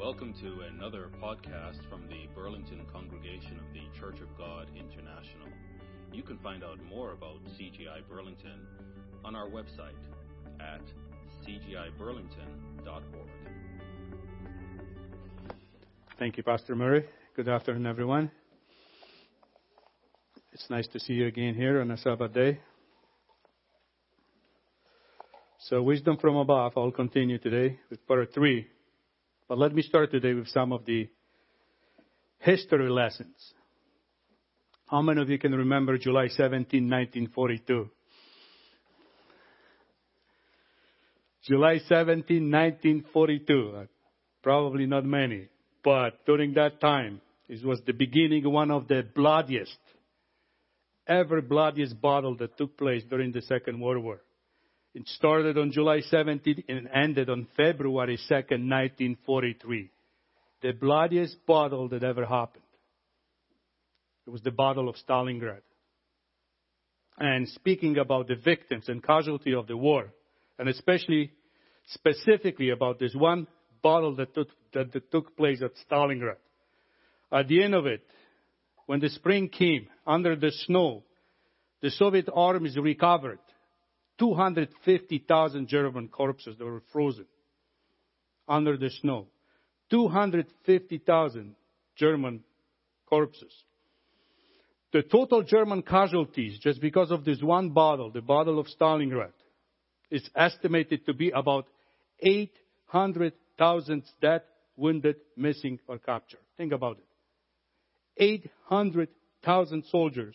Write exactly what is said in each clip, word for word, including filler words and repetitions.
Welcome to another podcast from the Burlington congregation of the Church of God International. You can find out more about C G I Burlington on our website at c g i burlington dot org. Thank you, Pastor Murray. Good afternoon, everyone. It's nice to see you again here on a Sabbath day. So, Wisdom from Above, I'll continue today with part three. But let me start today with some of the history lessons. How many of you can remember July seventeenth, nineteen forty-two? July seventeenth, nineteen forty-two. Probably not many. But during that time, it was the beginning of one of the bloodiest, ever bloodiest battle that took place during the Second World War. It started on July seventeenth and ended on February second, nineteen forty-three. The bloodiest battle that ever happened. It was the Battle of Stalingrad. And speaking about the victims and casualty of the war, and especially, specifically about this one battle that took, that, that took place at Stalingrad. At the end of it, when the spring came, under the snow, the Soviet armies recovered two hundred fifty thousand German corpses that were frozen under the snow. two hundred fifty thousand German corpses. The total German casualties, just because of this one battle, the Battle of Stalingrad, is estimated to be about eight hundred thousand dead, wounded, missing, or captured. Think about it. eight hundred thousand soldiers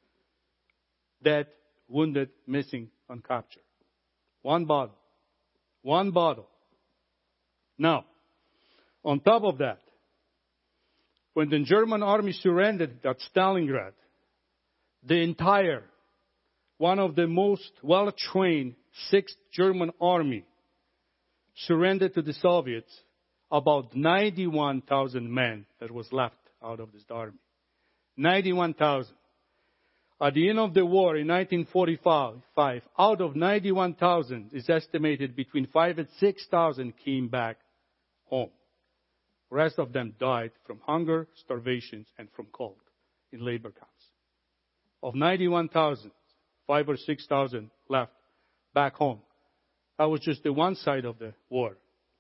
dead, wounded, missing, and captured. One battle. One battle. Now, on top of that, when the German army surrendered at Stalingrad, the entire, one of the most well-trained sixth German Army surrendered to the Soviets, about ninety-one thousand men that was left out of this army. ninety-one thousand. At the end of the war in nineteen forty-five, out of ninety-one thousand, it's estimated between five and six thousand came back home. The rest of them died from hunger, starvation, and from cold in labor camps. Of ninety-one thousand, five or six thousand left back home. That was just the one side of the war.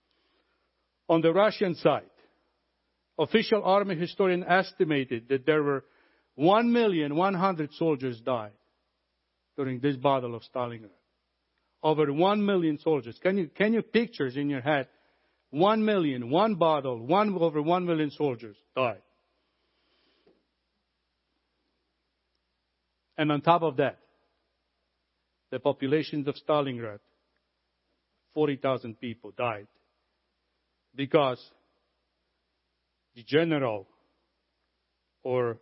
On the Russian side, official army historian estimated that there were one million one hundred soldiers died during this battle of Stalingrad. Over one million soldiers. Can you, can you picture in your head? One million, one battle, one, over one million soldiers died. And on top of that, the population of Stalingrad, forty thousand people died because the general or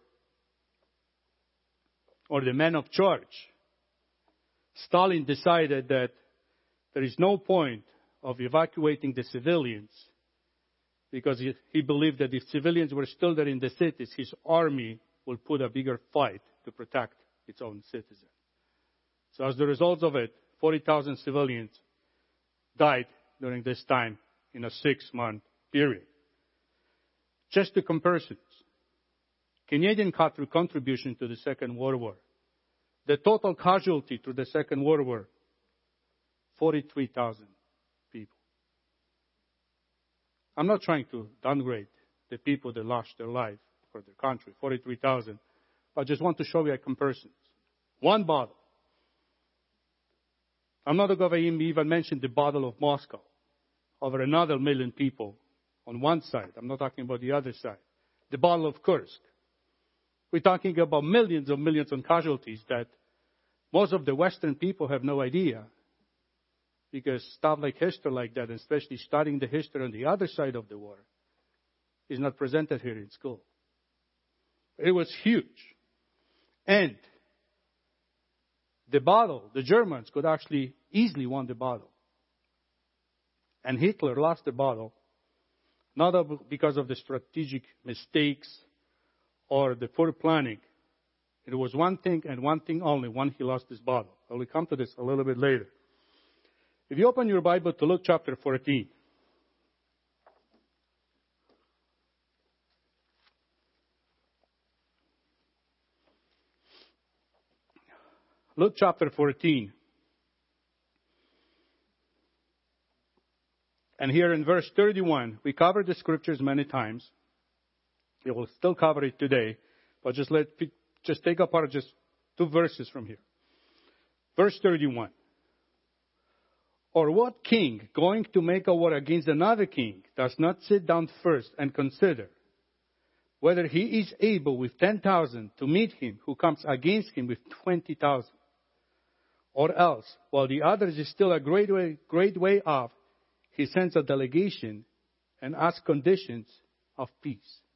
or the man of charge, Stalin decided that there is no point of evacuating the civilians because he, he believed that if civilians were still there in the cities, his army will put a bigger fight to protect its own citizens. So as the result of it, forty thousand civilians died during this time in a six-month period. Just to comparisons. Canadian contribution to the Second World War. The total casualty to the Second World War, forty-three thousand people. I'm not trying to downgrade the people that lost their life for their country, forty-three thousand. I just want to show you a comparison. One battle. I'm not going to even mention the Battle of Moscow. Over another million people on one side. I'm not talking about the other side. The Battle of Kursk. We're talking about millions of millions of casualties that most of the Western people have no idea. Because stuff like history like that, especially studying the history on the other side of the war, is not presented here in school. It was huge. And the battle, the Germans could actually easily won the battle. And Hitler lost the battle, not because of the strategic mistakes or the poor planning. It was one thing and one thing only when he lost this battle. I will come to this a little bit later. If you open your Bible to Luke chapter fourteen, Luke chapter fourteen. And here in verse thirty-one, we covered the scriptures many times. We will still cover it today, but just let just take apart just two verses from here. Verse thirty-one. Or what king going to make a war against another king does not sit down first and consider whether he is able with ten thousand to meet him who comes against him with twenty thousand? Or else, while the other is still a great way, great way off, he sends a delegation and asks conditions of peace.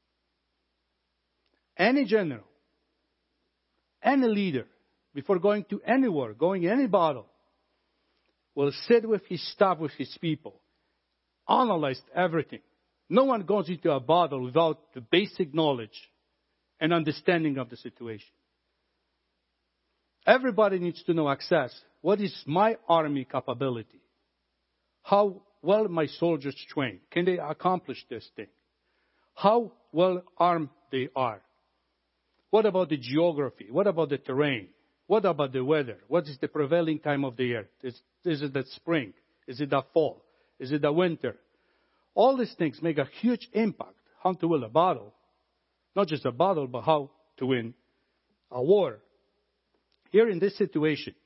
Any general, any leader, before going to any war, going any battle, will sit with his staff, with his people, analyze everything. No one goes into a battle without the basic knowledge and understanding of the situation. Everybody needs to know access. What is my army capability? How well my soldiers train? Can they accomplish this thing? How well armed they are? What about the geography? What about the terrain? What about the weather? What is the prevailing time of the year? Is, is it the spring? Is it the fall? Is it the winter? All these things make a huge impact how to win a battle. Not just a battle, but how to win a war. Here in this situation,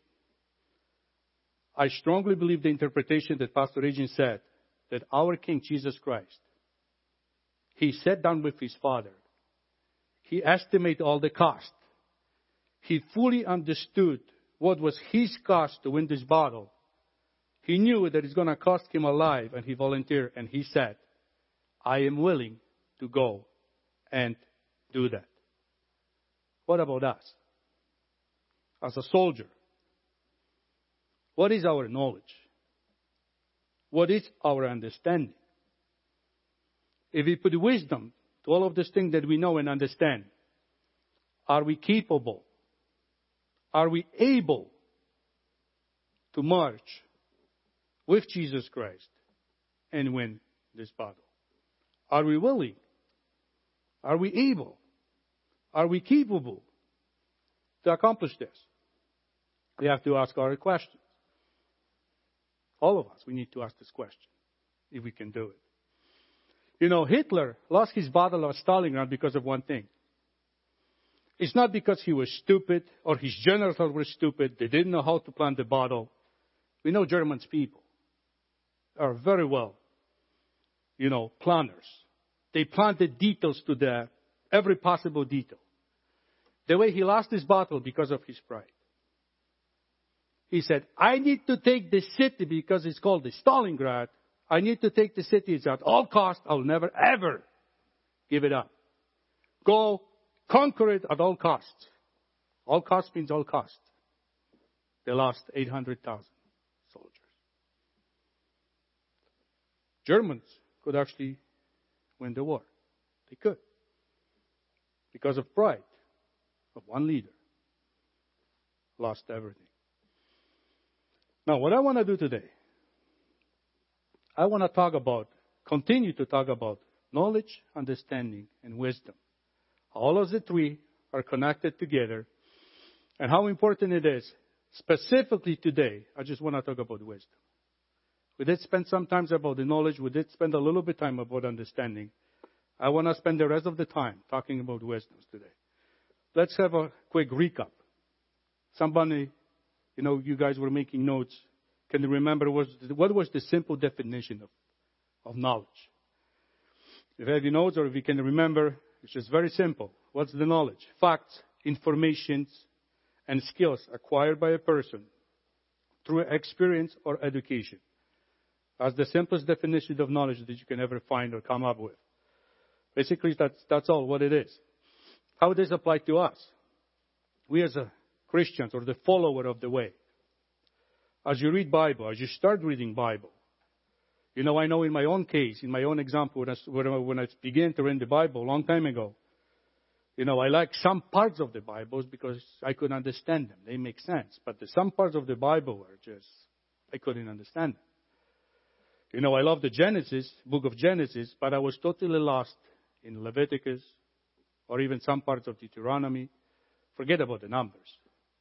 I strongly believe the interpretation that Pastor Regin said, that our King Jesus Christ, He sat down with His Father. He estimated all the cost. He fully understood what was His cost to win this battle. He knew that it's going to cost Him a life, and He volunteered, and He said, I am willing to go and do that. What about us? As a soldier, what is our knowledge? What is our understanding? If we put wisdom to all of these things that we know and understand, are we capable? Are we able to march with Jesus Christ and win this battle? Are we willing? Are we able? Are we capable to accomplish this? We have to ask our questions. All of us, we need to ask this question, if we can do it. You know, Hitler lost his battle of Stalingrad because of one thing. It's not because he was stupid or his generals were stupid. They didn't know how to plan the battle. We know German people are very well, you know, planners. They planned the details to the every possible detail. The way he lost this battle because of his pride. He said, I need to take the city because it's called the Stalingrad. I need to take the city. It's at all costs. I'll never, ever give it up. Go conquer it at all costs. All costs means all costs. They lost eight hundred thousand soldiers. Germans could actually win the war. They could. Because of pride of one leader. Lost everything. Now, what I want to do today, I want to talk about, continue to talk about knowledge, understanding, and wisdom. All of the three are connected together, and how important it is. Specifically today, I just want to talk about wisdom. We did spend some time about the knowledge. We did spend a little bit of time about understanding. I want to spend the rest of the time talking about wisdom today. Let's have a quick recap. Somebody, you know, you guys were making notes. Can you remember was, what was the simple definition of, of knowledge? If you have your notes or if you can remember, it's just very simple. What's the knowledge? Facts, information, and skills acquired by a person through experience or education. That's the simplest definition of knowledge that you can ever find or come up with. Basically, that's, that's all what it is. How does it apply to us? We as a Christians or the follower of the way. As you read Bible, as you start reading Bible, you know, I know in my own case, in my own example, when I, when I began to read the Bible a long time ago, you know, I like some parts of the Bibles because I could understand them. They make sense. But the, some parts of the Bible were just, I couldn't understand them. You know, I love the Genesis, book of Genesis, but I was totally lost in Leviticus or even some parts of Deuteronomy. Forget about the numbers.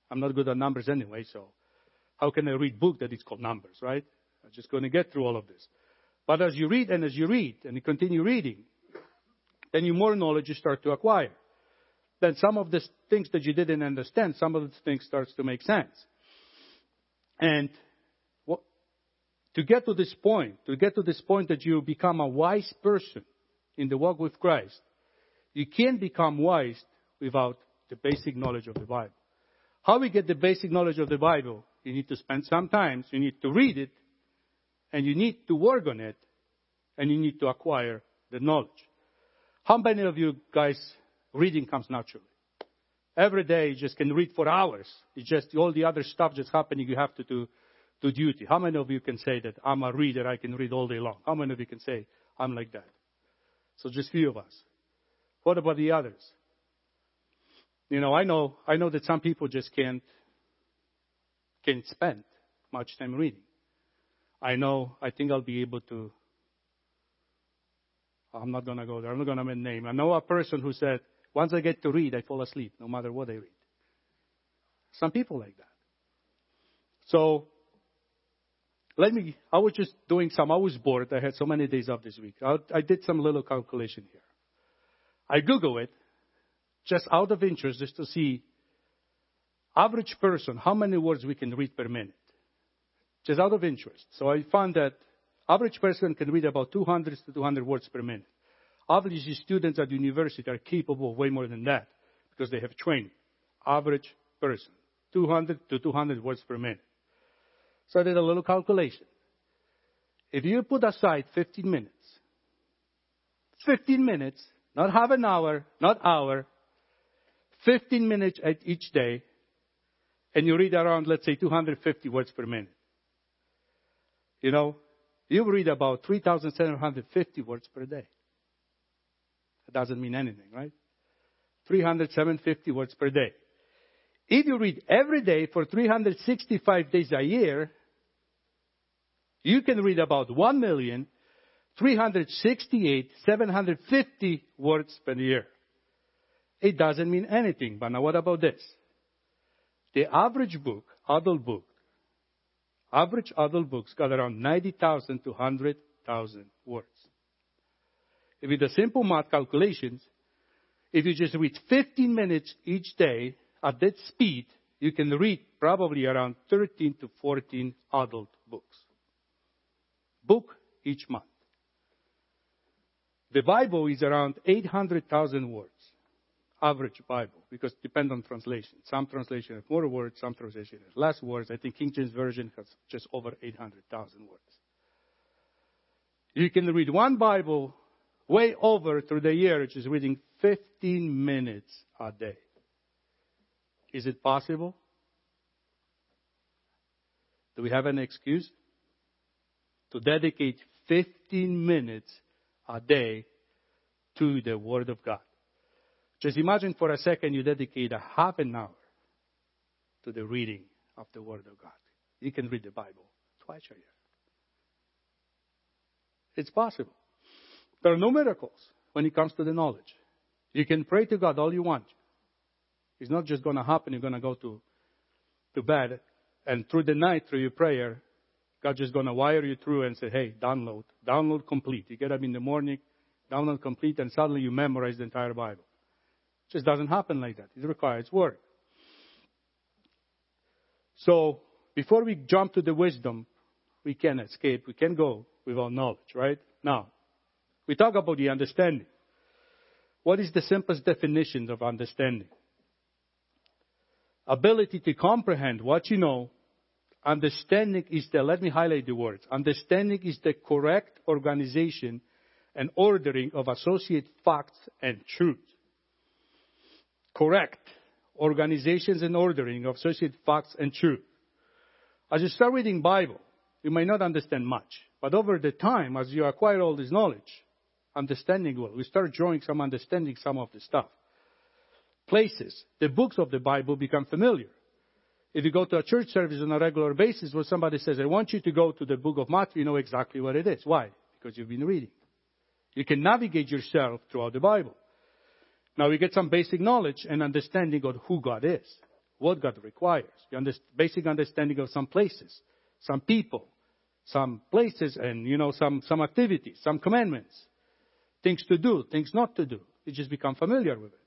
I'm not good at numbers anyway, so how can I read book that is called numbers, right? I'm just going to get through all of this. But as you read and as you read and you continue reading, then you more knowledge you start to acquire. Then some of the things that you didn't understand, some of the things starts to make sense. And what, to get to this point, to get to this point that you become a wise person in the walk with Christ, you can't become wise without the basic knowledge of the Bible. How we get the basic knowledge of the Bible? You need to spend some time, you need to read it, and you need to work on it, and you need to acquire the knowledge. How many of you guys, reading comes naturally? Every day you just can read for hours. It's just all the other stuff just happening, you have to do to duty. How many of you can say that I'm a reader, I can read all day long? How many of you can say I'm like that? So just few of us. What about the others? You know, I know I know that some people just can't can't spend much time reading. I know, I think I'll be able to, I'm not going to go there, I'm not going to mention name. I know a person who said, once I get to read, I fall asleep, no matter what I read. Some people like that. So, let me, I was just doing some, I was bored, I had so many days off this week. I, I did some little calculation here. I Google it, just out of interest, just to see, average person, how many words we can read per minute. Just out of interest. So I found that average person can read about two hundred to two hundred words per minute. Obviously, students at university are capable of way more than that because they have training. Average person, two hundred to two hundred words per minute. So I did a little calculation. If you put aside fifteen minutes, fifteen minutes, not half an hour, not hour, fifteen minutes at each day, and you read around, let's say, two hundred fifty words per minute. You know, you read about three thousand seven hundred fifty words per day. That doesn't mean anything, right? three thousand seven hundred fifty words per day. If you read every day for three hundred sixty-five days a year, you can read about one million three hundred sixty-eight thousand seven hundred fifty words per year. It doesn't mean anything, but now what about this? The average book, adult book, average adult books got around ninety thousand to one hundred thousand words. If with the simple math calculations, if you just read fifteen minutes each day at that speed, you can read probably around thirteen to fourteen adult books. Book each month. The Bible is around eight hundred thousand words. Average Bible, because it depends on translation. Some translation have more words, some translation have less words. I think King James Version has just over eight hundred thousand words. You can read one Bible way over through the year, which is reading fifteen minutes a day. Is it possible? Do we have an excuse to dedicate fifteen minutes a day to the Word of God? Just imagine for a second you dedicate a half an hour to the reading of the Word of God. You can read the Bible twice a year. It's possible. There are no miracles when it comes to the knowledge. You can pray to God all you want. It's not just going to happen. You're going to go to, to bed, and through the night, through your prayer, God's just going to wire you through and say, hey, download. Download complete. You get up in the morning, download complete, and suddenly you memorize the entire Bible. It just doesn't happen like that. It requires work. So, before we jump to the wisdom, we can escape. We can go without knowledge, right? Now, we talk about the understanding. What is the simplest definition of understanding? Ability to comprehend what you know. Understanding is the, let me highlight the words. Understanding is the correct organization and ordering of associate facts and truth. Correct organizations and ordering of associate facts and truth. As you start reading Bible, you may not understand much. But over the time, as you acquire all this knowledge, understanding will, we start drawing some understanding some of the stuff. Places, the books of the Bible become familiar. If you go to a church service on a regular basis where somebody says, I want you to go to the book of Matthew, you know exactly what it is. Why? Because you've been reading. You can navigate yourself throughout the Bible. Now we get some basic knowledge and understanding of who God is, what God requires. The under, basic understanding of some places, some people, some places, and, you know, some, some activities, some commandments, things to do, things not to do. You just become familiar with it.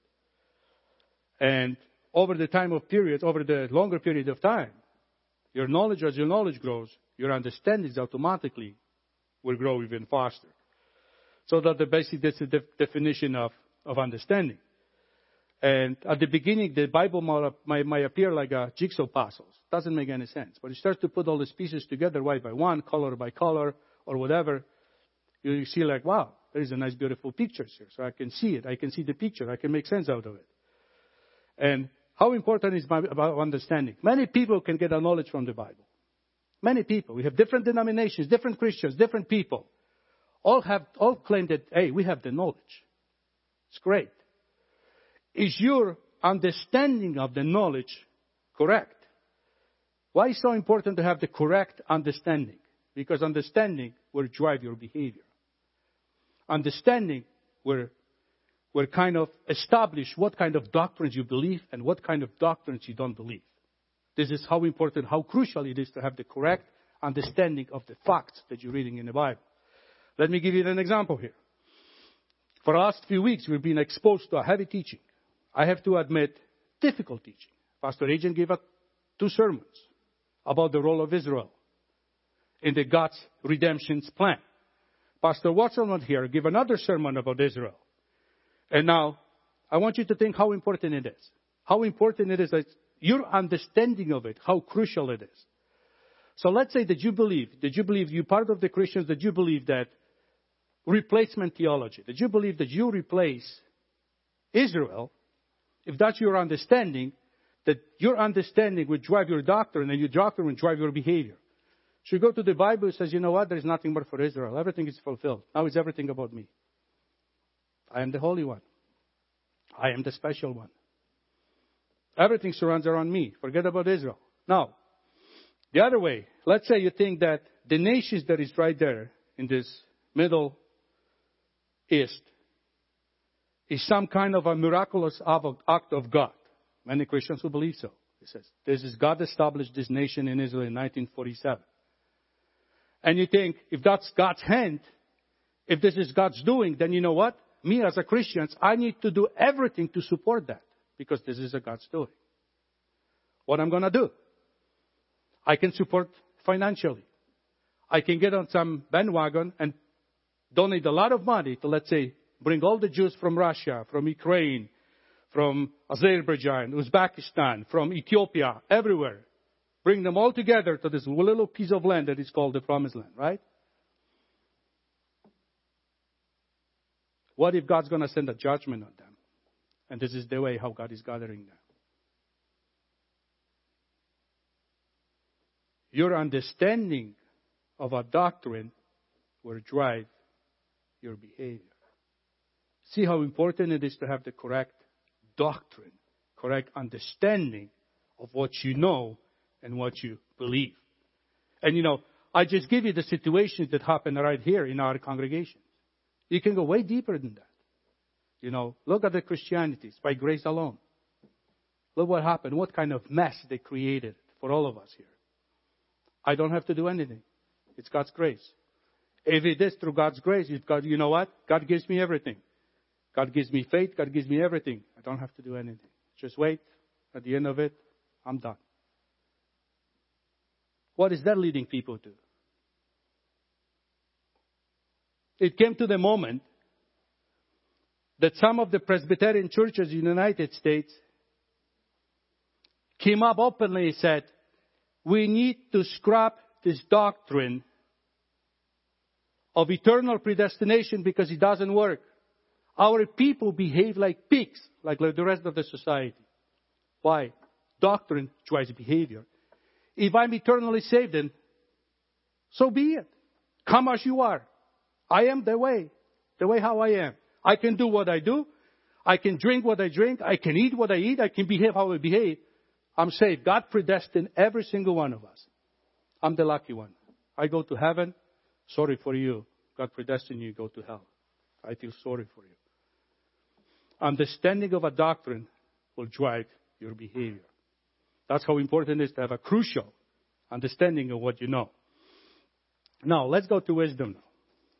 And over the time of periods, over the longer period of time, your knowledge, as your knowledge grows, your understandings automatically will grow even faster. So that the basic that's the de- definition of, of understanding. And at the beginning, the Bible might, might, might appear like a jigsaw puzzle. Doesn't make any sense. But you start to put all these pieces together, one by one, color by color, or whatever. You, you see like, wow, there is a nice, beautiful picture here. So I can see it. I can see the picture. I can make sense out of it. And how important is my, about understanding? Many people can get a knowledge from the Bible. Many people. We have different denominations, different Christians, different people. All have, all claim that, hey, we have the knowledge. It's great. Is your understanding of the knowledge correct? Why is it so important to have the correct understanding? Because understanding will drive your behavior. Understanding will, will kind of establish what kind of doctrines you believe and what kind of doctrines you don't believe. This is how important, how crucial it is to have the correct understanding of the facts that you're reading in the Bible. Let me give you an example here. For the last few weeks, we've been exposed to a heavy teaching. I have to admit, difficult teaching. Pastor Agent gave us two sermons about the role of Israel in the God's redemption plan. Pastor Watson here gave another sermon about Israel. And now, I want you to think how important it is. How important it is that your understanding of it, how crucial it is. So let's say that you believe, that you believe, you're part of the Christians, that you believe that replacement theology, that you believe that you replace Israel. If that's your understanding, that your understanding will drive your doctrine and your doctrine will drive your behavior. So you go to the Bible and says, you know what, there is nothing more for Israel. Everything is fulfilled. Now it's everything about me. I am the Holy One. I am the special one. Everything surrounds around me. Forget about Israel. Now, the other way, let's say you think that the nations that is right there in this Middle East is some kind of a miraculous act of God. Many Christians will believe so. It says, this is God established this nation in Israel in nineteen forty-seven. And you think, if that's God's hand, if this is God's doing, then you know what? Me as a Christian, I need to do everything to support that. Because this is a God's doing. What I'm going to do? I can support financially. I can get on some bandwagon and donate a lot of money to, let's say, bring all the Jews from Russia, from Ukraine, from Azerbaijan, Uzbekistan, from Ethiopia, everywhere. Bring them all together to this little piece of land that is called the Promised Land, right? What if God's going to send a judgment on them? And this is the way how God is gathering them. Your understanding of a doctrine will drive your behavior. See how important it is to have the correct doctrine, correct understanding of what you know and what you believe. And you know, I just give you the situations that happen right here in our congregation. You can go way deeper than that. You know, look at the Christianity. It's by grace alone. Look what happened. What kind of mess they created for all of us here. I don't have to do anything. It's God's grace. If it is through God's grace, it's God, you know what? God gives me everything. God gives me faith. God gives me everything. I don't have to do anything. Just wait. At the end of it, I'm done. What is that leading people to? It came to the moment that some of the Presbyterian churches in the United States came up openly and said, we need to scrap this doctrine of eternal predestination because it doesn't work. Our people behave like pigs, like the rest of the society. Why? Doctrine drives behavior. If I'm eternally saved, then so be it. Come as you are. I am the way, the way how I am. I can do what I do. I can drink what I drink. I can eat what I eat. I can behave how I behave. I'm saved. God predestined every single one of us. I'm the lucky one. I go to heaven. Sorry for you. God predestined you to go to hell. I feel sorry for you. Understanding of a doctrine will drive your behavior. That's how important it is to have a crucial understanding of what you know. Now, let's go to wisdom now.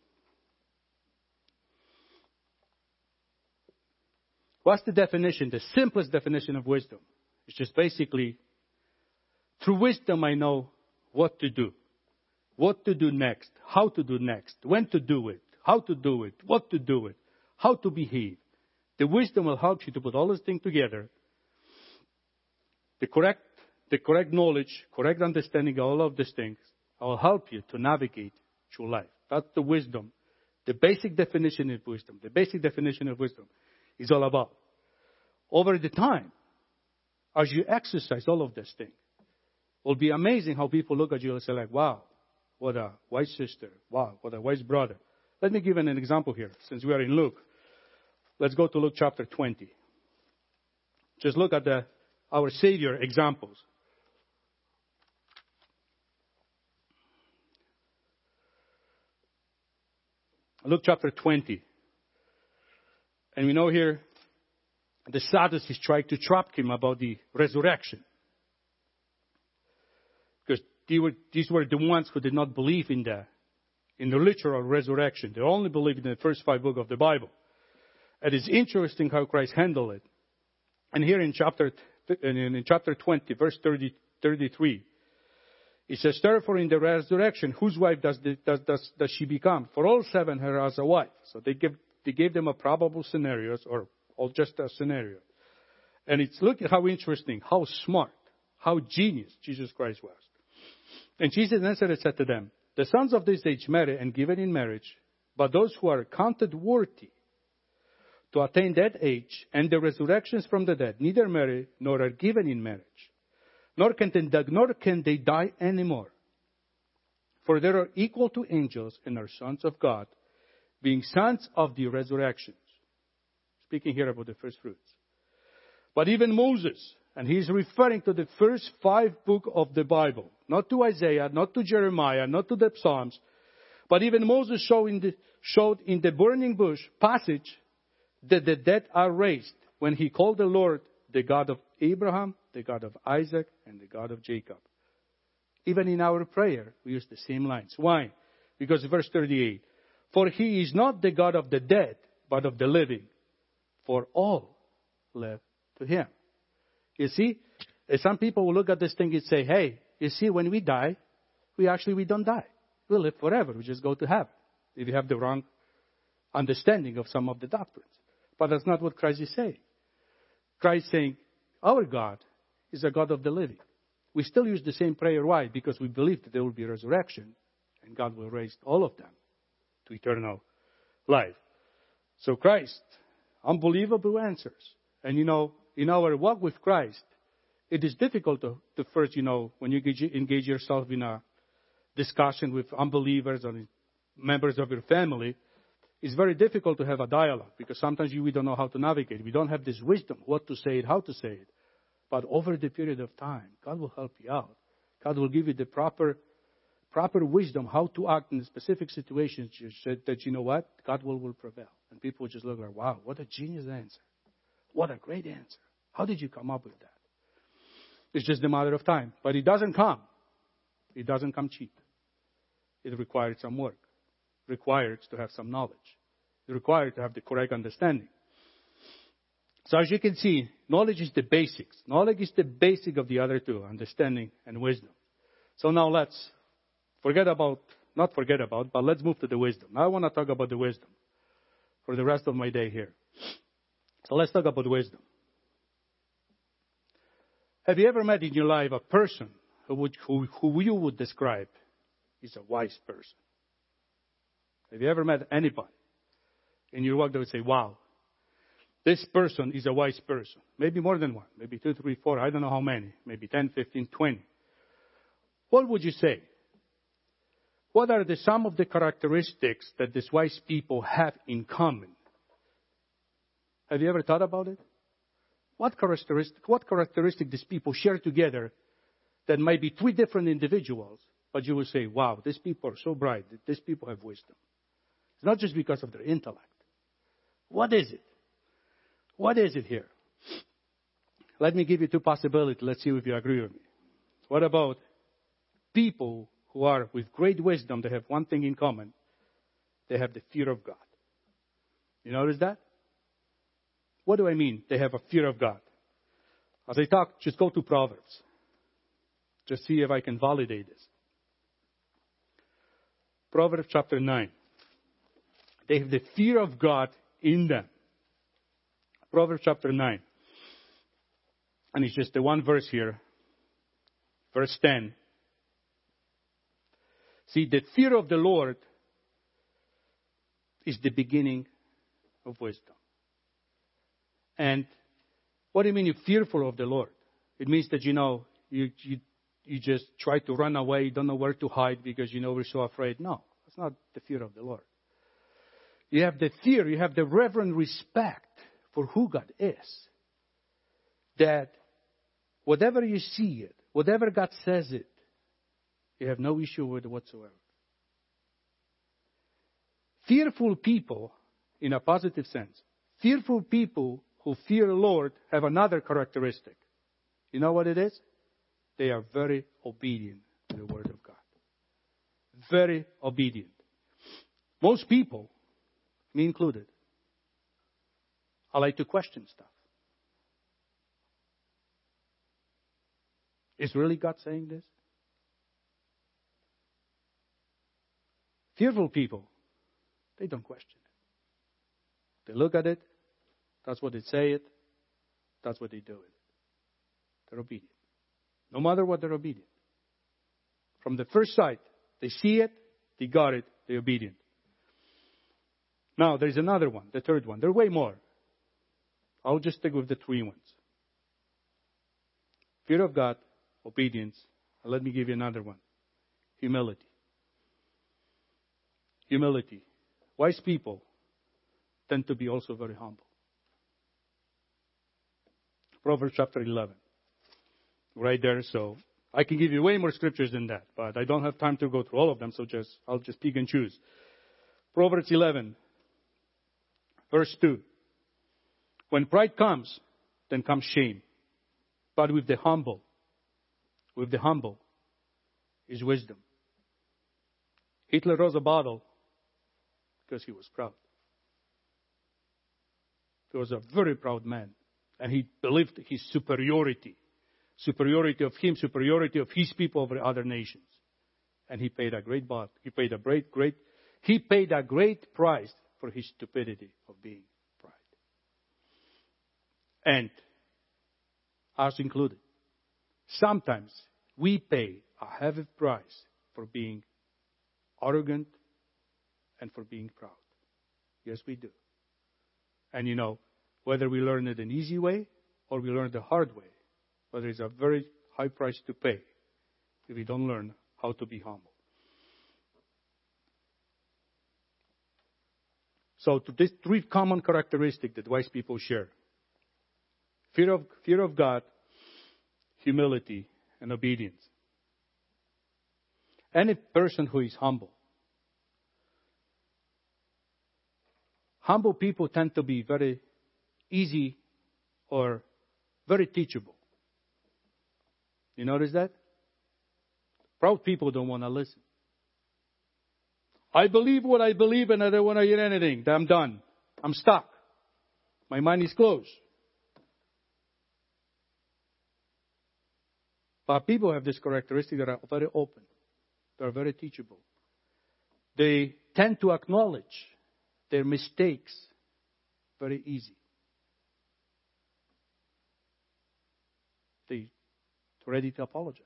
What's the definition? The simplest definition of wisdom. It's just basically, through wisdom I know what to do. What to do next. How to do next. When to do it. How to do it. What to do it. How to behave. The wisdom will help you to put all those things together. The correct, the correct knowledge, correct understanding of all of these things will help you to navigate through life. That's the wisdom. The basic definition of wisdom. The basic definition of wisdom is all about. Over the time, as you exercise all of these things, it will be amazing how people look at you and say like, wow, what a wise sister. Wow, what a wise brother. Let me give an example here. Since we are in Luke, let's go to Luke chapter twenty. Just look at the, our Savior examples. Luke chapter twenty. And we know here the Sadducees tried to trap him about the resurrection. Because they were, these were the ones who did not believe in the, in the literal resurrection. They only believed in the first five books of the Bible. It is interesting how Christ handled it. And here in chapter, in chapter twenty, verse thirty, thirty-three, it says, therefore in the resurrection, whose wife does, the, does, does, does she become? For all seven her as a wife. So they give, they gave them a probable scenarios or, or just a scenario. And it's, look at how interesting, how smart, how genius Jesus Christ was. And Jesus answered and said to them, the sons of this age marry and given in marriage, but those who are counted worthy to attain that age and the resurrections from the dead neither marry nor are given in marriage. Nor can, they, nor can they die anymore. For they are equal to angels and are sons of God, being sons of the resurrections. Speaking here about the first fruits. But even Moses, and he's referring to the first five books of the Bible, not to Isaiah, not to Jeremiah, not to the Psalms, but even Moses showed in the, showed in the burning bush passage that the dead are raised when he called the Lord the God of Abraham, the God of Isaac, and the God of Jacob. Even in our prayer, we use the same lines. Why? Because verse thirty-eight, for he is not the God of the dead, but of the living, for all live to him. You see, some people will look at this thing and say, hey, you see, when we die, we actually, we don't die. We live forever. We just go to heaven. If you have the wrong understanding of some of the doctrines. But that's not what Christ is saying. Christ is saying, our God is a God of the living. We still use the same prayer. Why? Because we believe that there will be resurrection and God will raise all of them to eternal life. So Christ, unbelievable answers. And you know, in our walk with Christ, it is difficult to, to first, you know, when you engage, engage yourself in a discussion with unbelievers or members of your family, it's very difficult to have a dialogue because sometimes you, we don't know how to navigate. We don't have this wisdom, what to say it, how to say it. But over the period of time, God will help you out. God will give you the proper proper wisdom how to act in specific situations that, you know what, God will, will prevail. And people will just look like, wow, what a genius answer. What a great answer. How did you come up with that? It's just a matter of time. But it doesn't come. It doesn't come cheap. It requires some work. It requires to have some knowledge. It requires to have the correct understanding. So as you can see, knowledge is the basics. Knowledge is the basic of the other two, understanding and wisdom. So now let's forget about, not forget about, but let's move to the wisdom. Now I want to talk about the wisdom for the rest of my day here. So let's talk about wisdom. Have you ever met in your life a person who, would, who, who you would describe as a wise person? Have you ever met anybody in your work that would say, wow, this person is a wise person? Maybe more than one, maybe two, three, four, I don't know how many, maybe ten, fifteen, twenty. What would you say? What are the, some of the characteristics that these wise people have in common? Have you ever thought about it? What characteristic, what characteristic these people share together that might be three different individuals, but you will say, wow, these people are so bright, these people have wisdom. It's not just because of their intellect. What is it? What is it here? let me give you two possibilities. Let's see if you agree with me. What about people who are with great wisdom? They have one thing in common. They have the fear of God. You notice that? What do I mean? They have a fear of God. As I talk, just go to Proverbs. Just see if I can validate this. Proverbs chapter nine. They have the fear of God in them. Proverbs chapter nine. And it's just the one verse here. Verse ten. See, the fear of the Lord is the beginning of wisdom. And what do you mean you're fearful of the Lord? It means that, you know, you, you, you just try to run away, don't know where to hide because, you know, we're so afraid. No, that's not the fear of the Lord. You have the fear, you have the reverent respect for who God is. That whatever you see it, whatever God says it, you have no issue with it whatsoever. Fearful people, in a positive sense, fearful people who fear the Lord have another characteristic. You know what it is? They are very obedient to the Word of God. Very obedient. Most people, me included, I like to question stuff. Is really God saying this? Fearful people, they don't question it. They look at it. That's what they say it. That's what they do it. They're obedient. No matter what, they're obedient. From the first sight, they see it, they got it, they're obedient. Now, there's another one, the third one. There are way more. I'll just stick with the three ones. Fear of God, obedience, and let me give you another one. Humility. Humility. Wise people tend to be also very humble. Proverbs chapter eleven. Right there, so I can give you way more scriptures than that, but I don't have time to go through all of them, so just I'll just pick and choose. Proverbs eleven, verse two. When pride comes, then comes shame. But with the humble, with the humble is wisdom. Hitler rose a bottle because he was proud. He was a very proud man. And he believed his superiority. Superiority of him, superiority of his people over other nations. And he paid a great bot. He paid a great, great, he paid a great price for his stupidity of being pride. And us included. Sometimes we pay a heavy price for being arrogant and for being proud. Yes, we do. And you know, whether we learn it an easy way or we learn it the hard way, but there is a very high price to pay if we don't learn how to be humble. So to these three common characteristics that wise people share. Fear of, fear of God, humility, and obedience. Any person who is humble. Humble people tend to be very easy or very teachable. You notice that? Proud people don't want to listen. I believe what I believe and I don't want to hear anything. I'm done. I'm stuck. My mind is closed. But people have this characteristic that are very open. They are very teachable. They tend to acknowledge their mistakes very easy. They're ready to apologize.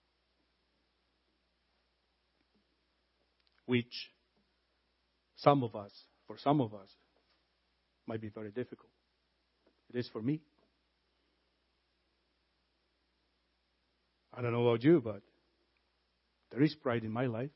Which some of us, for some of us, might be very difficult. It is for me. I don't know about you, but there is pride in my life.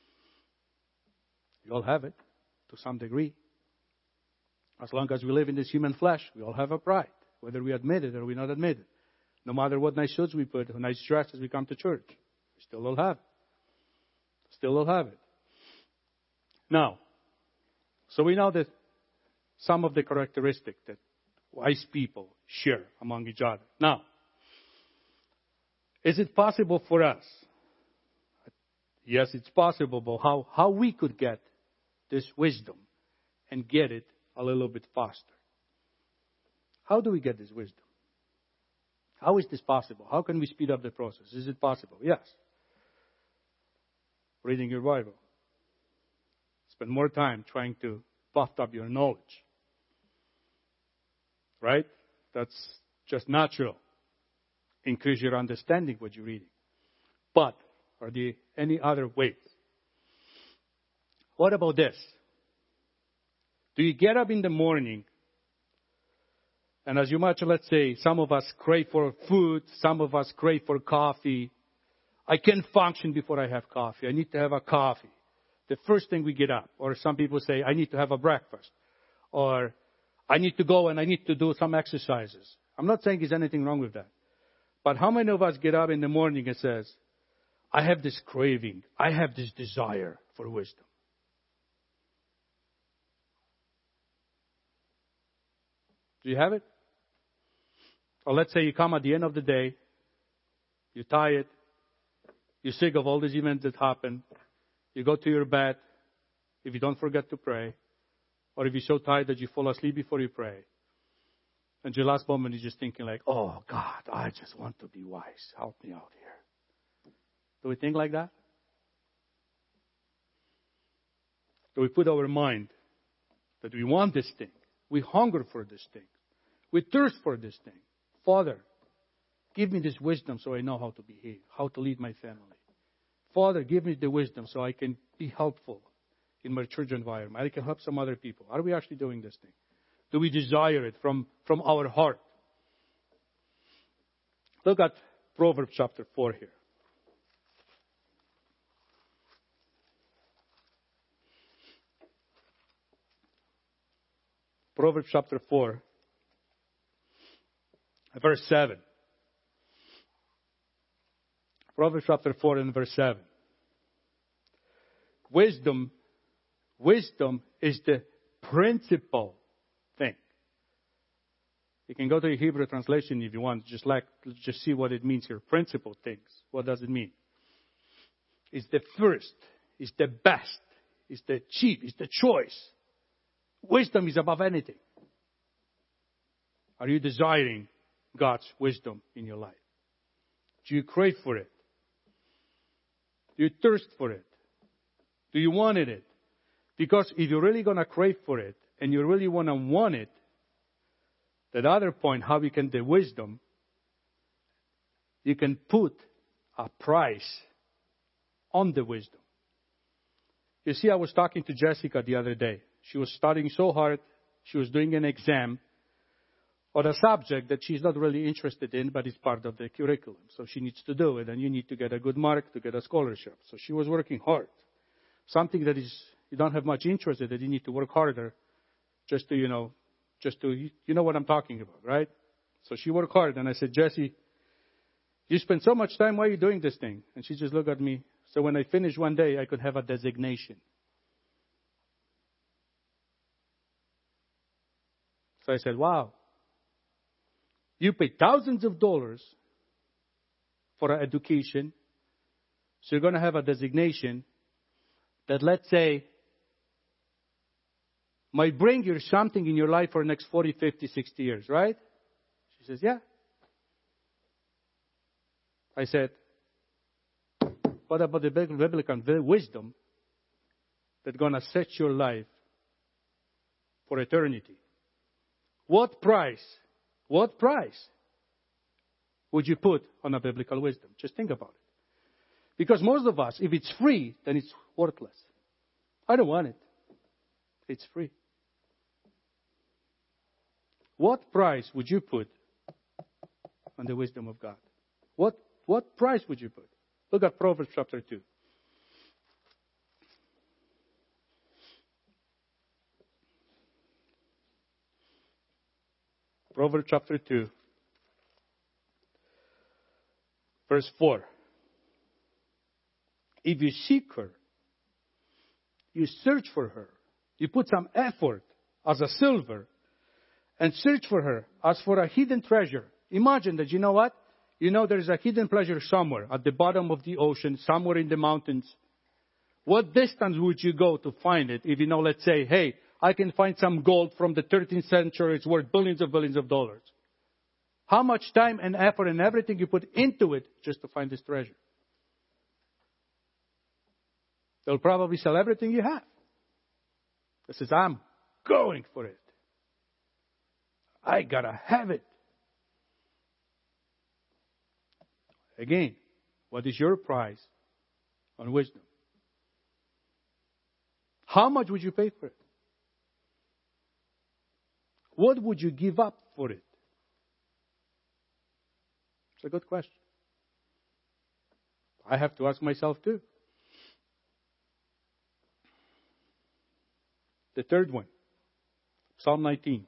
We all have it to some degree. As long as we live in this human flesh, we all have a pride, whether we admit it or we not admit it. No matter what nice suits we put, or nice dresses we come to church, we still all have it. Still all have it. Now, so we know that some of the characteristics that wise people share among each other. Now, Is it possible for us? Yes, it's possible, but how, how we could get this wisdom and get it a little bit faster? How do we get this wisdom? How is this possible? How can we speed up the process? Is it possible? Yes. Reading your Bible. Spend more time trying to buff up your knowledge. Right? That's just natural. Increase your understanding what you're reading. But are there any other ways? What about this? Do you get up in the morning and as you much, let's say, some of us crave for food, some of us crave for coffee. I can't function before I have coffee. I need to have a coffee. The first thing we get up. Or some people say, I need to have a breakfast. Or I need to go and I need to do some exercises. I'm not saying there's anything wrong with that. But how many of us get up in the morning and says, I have this craving. I have this desire for wisdom. Do you have it? Or let's say you come at the end of the day, you're tired, you're sick of all these events that happen, you go to your bed, if you don't forget to pray, or if you're so tired that you fall asleep before you pray, and your last moment you're just thinking like, oh God, I just want to be wise. Help me out here. Do we think like that? Do we put our mind that we want this thing? We hunger for this thing. We thirst for this thing. Father, give me this wisdom so I know how to behave, how to lead my family. Father, give me the wisdom so I can be helpful in my church environment. I can help some other people. Are we actually doing this thing? Do we desire it from, from our heart? Look at Proverbs chapter four here. Proverbs chapter four, verse seven. Proverbs chapter four and verse seven. Wisdom, wisdom is the principal thing. You can go to your Hebrew translation if you want, just like just see what it means here. Principal things. What does it mean? It's the first, it's the best, it's the chief, it's the choice. Wisdom is above anything. Are you desiring God's wisdom in your life? Do you crave for it? Do you thirst for it? Do you want it? Because if you're really going to crave for it and you really want to want it, that other point, how you can get wisdom, you can put a price on the wisdom. You see, I was talking to Jessica the other day. She was studying so hard. She was doing an exam on a subject that she's not really interested in, but it's part of the curriculum. So she needs to do it, and you need to get a good mark to get a scholarship. So she was working hard. Something that is you don't have much interest in, that you need to work harder just to, you know, just to, you know what I'm talking about, right? So she worked hard, and I said, Jessie, you spend so much time, why are you doing this thing? And she just looked at me. So when I finish one day, I could have a designation. So I said, wow. You pay thousands of dollars for an education, so you're going to have a designation that, let's say, might bring you something in your life for the next forty, fifty, sixty years, right? She says, yeah. I said, what about the biblical wisdom that's going to set your life for eternity? What price, what price would you put on a biblical wisdom? Just think about it. Because most of us, if it's free, then it's worthless. I don't want it. It's free. What price would you put on the wisdom of God? What, what price would you put? Look at Proverbs chapter two. Proverbs chapter two, verse four. If you seek her, you search for her, you put some effort as a silver and search for her as for a hidden treasure. Imagine that, you know what? you know there is a hidden treasure somewhere at the bottom of the ocean, somewhere in the mountains. What distance would you go to find it if you know, let's say, hey, I can find some gold from the thirteenth century. It's worth billions of billions of dollars. How much time and effort and everything you put into it just to find this treasure? They'll probably sell everything you have. It says, I'm going for it. I gotta have it. Again, what is your price on wisdom? How much would you pay for it? What would you give up for it? It's a good question. I have to ask myself too. The third one, Psalm nineteen.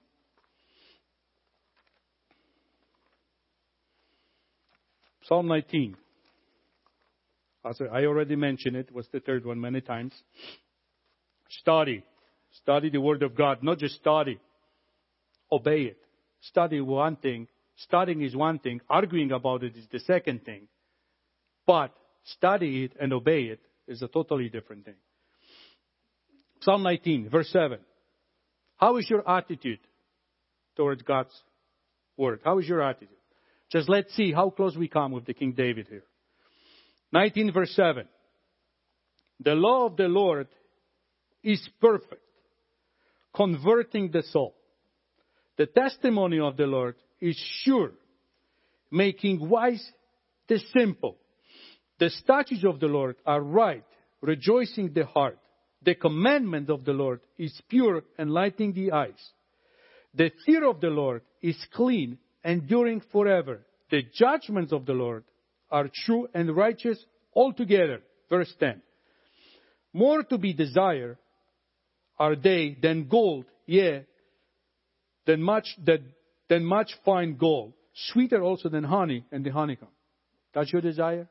Psalm nineteen. As I already mentioned it, was the third one many times. Study. Study the Word of God. Not just study. Obey it. Study one thing. Studying is one thing. Arguing about it is the second thing. But study it and obey it is a totally different thing. Psalm nineteen, verse seven. How is your attitude towards God's Word? How is your attitude? Just let's see how close we come with the King David here. nineteen, verse seven. The law of the Lord is perfect, converting the soul. The testimony of the Lord is sure, making wise the simple. The statutes of the Lord are right, rejoicing the heart. The commandment of the Lord is pure, enlightening the eyes. The fear of the Lord is clean, enduring forever. The judgments of the Lord are true and righteous altogether. Verse ten. More to be desired are they than gold, yea, than much that than much fine gold, sweeter also than honey and the honeycomb. That's your desire?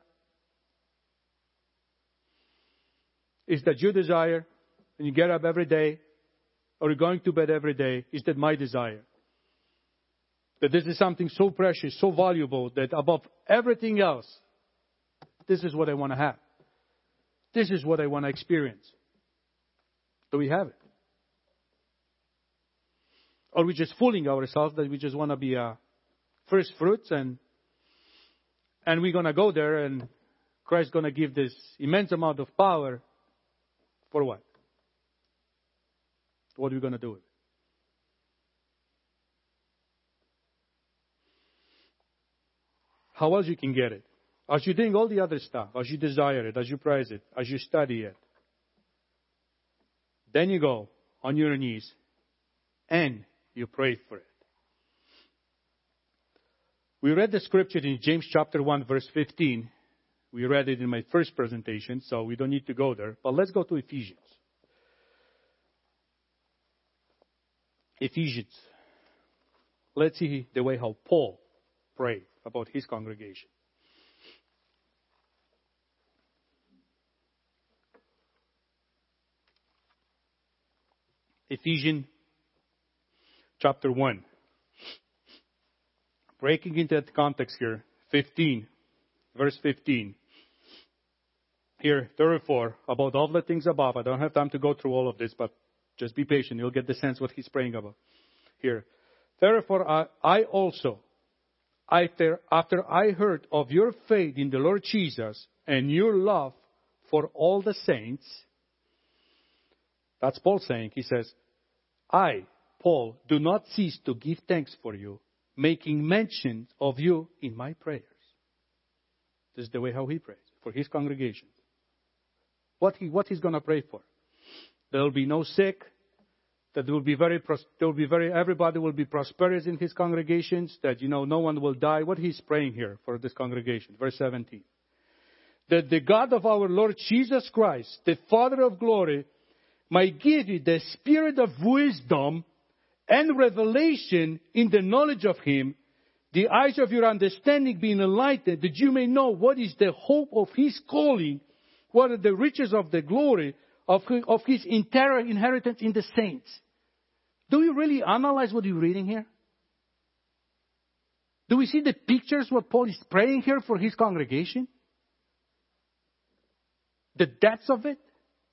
Is that your desire? And you get up every day, or you're going to bed every day? Is that my desire? That this is something so precious, so valuable, that above everything else, this is what I want to have. This is what I want to experience. Do we have it? Or are we just fooling ourselves that we just want to be uh, first fruits and and we're going to go there and Christ's going to give this immense amount of power for what? What are we going to do with it? How else you can get it? As you're doing all the other stuff, as you desire it, as you prize it, as you study it, then you go on your knees and you pray for it. We read the scripture in James chapter one, verse fifteen. We read it in my first presentation, so we don't need to go there. But let's go to Ephesians. Ephesians. Let's see the way how Paul prayed about his congregation. Ephesians chapter one. Breaking into that context here, fifteen, verse fifteen. Here, therefore, about all the things above. I don't have time to go through all of this, but just be patient. You'll get the sense what he's praying about. Here, therefore, I, I also, after, after I heard of your faith in the Lord Jesus and your love for all the saints, that's Paul saying. He says, I, Paul, do not cease to give thanks for you, making mention of you in my prayers. This is the way how he prays for his congregation. What he what he's going to pray for? There will be no sick. That there will be very there will be very everybody will be prosperous in his congregations. That you know no one will die. What he's praying here for this congregation, verse seventeen. That the God of our Lord Jesus Christ, the Father of glory, might give you the spirit of wisdom and revelation in the knowledge of Him, the eyes of your understanding being enlightened, that you may know what is the hope of His calling, what are the riches of the glory of His, of his entire inheritance in the saints. Do you really analyze what you're reading here? Do we see the pictures what Paul is praying here for his congregation? The depths of it?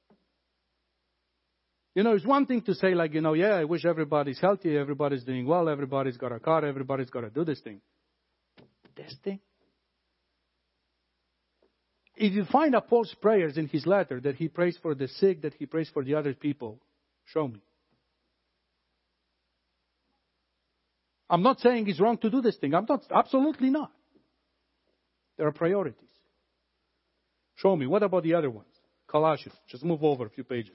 You know, it's one thing to say like, you know, yeah, I wish everybody's healthy, everybody's doing well, everybody's got a car, everybody's got to do this thing. This thing? If you find out Paul's prayers in his letter, that he prays for the sick, that he prays for the other people, show me. I'm not saying it's wrong to do this thing. I'm not, absolutely not. There are priorities. Show me. What about the other ones? Colossians. Just move over a few pages.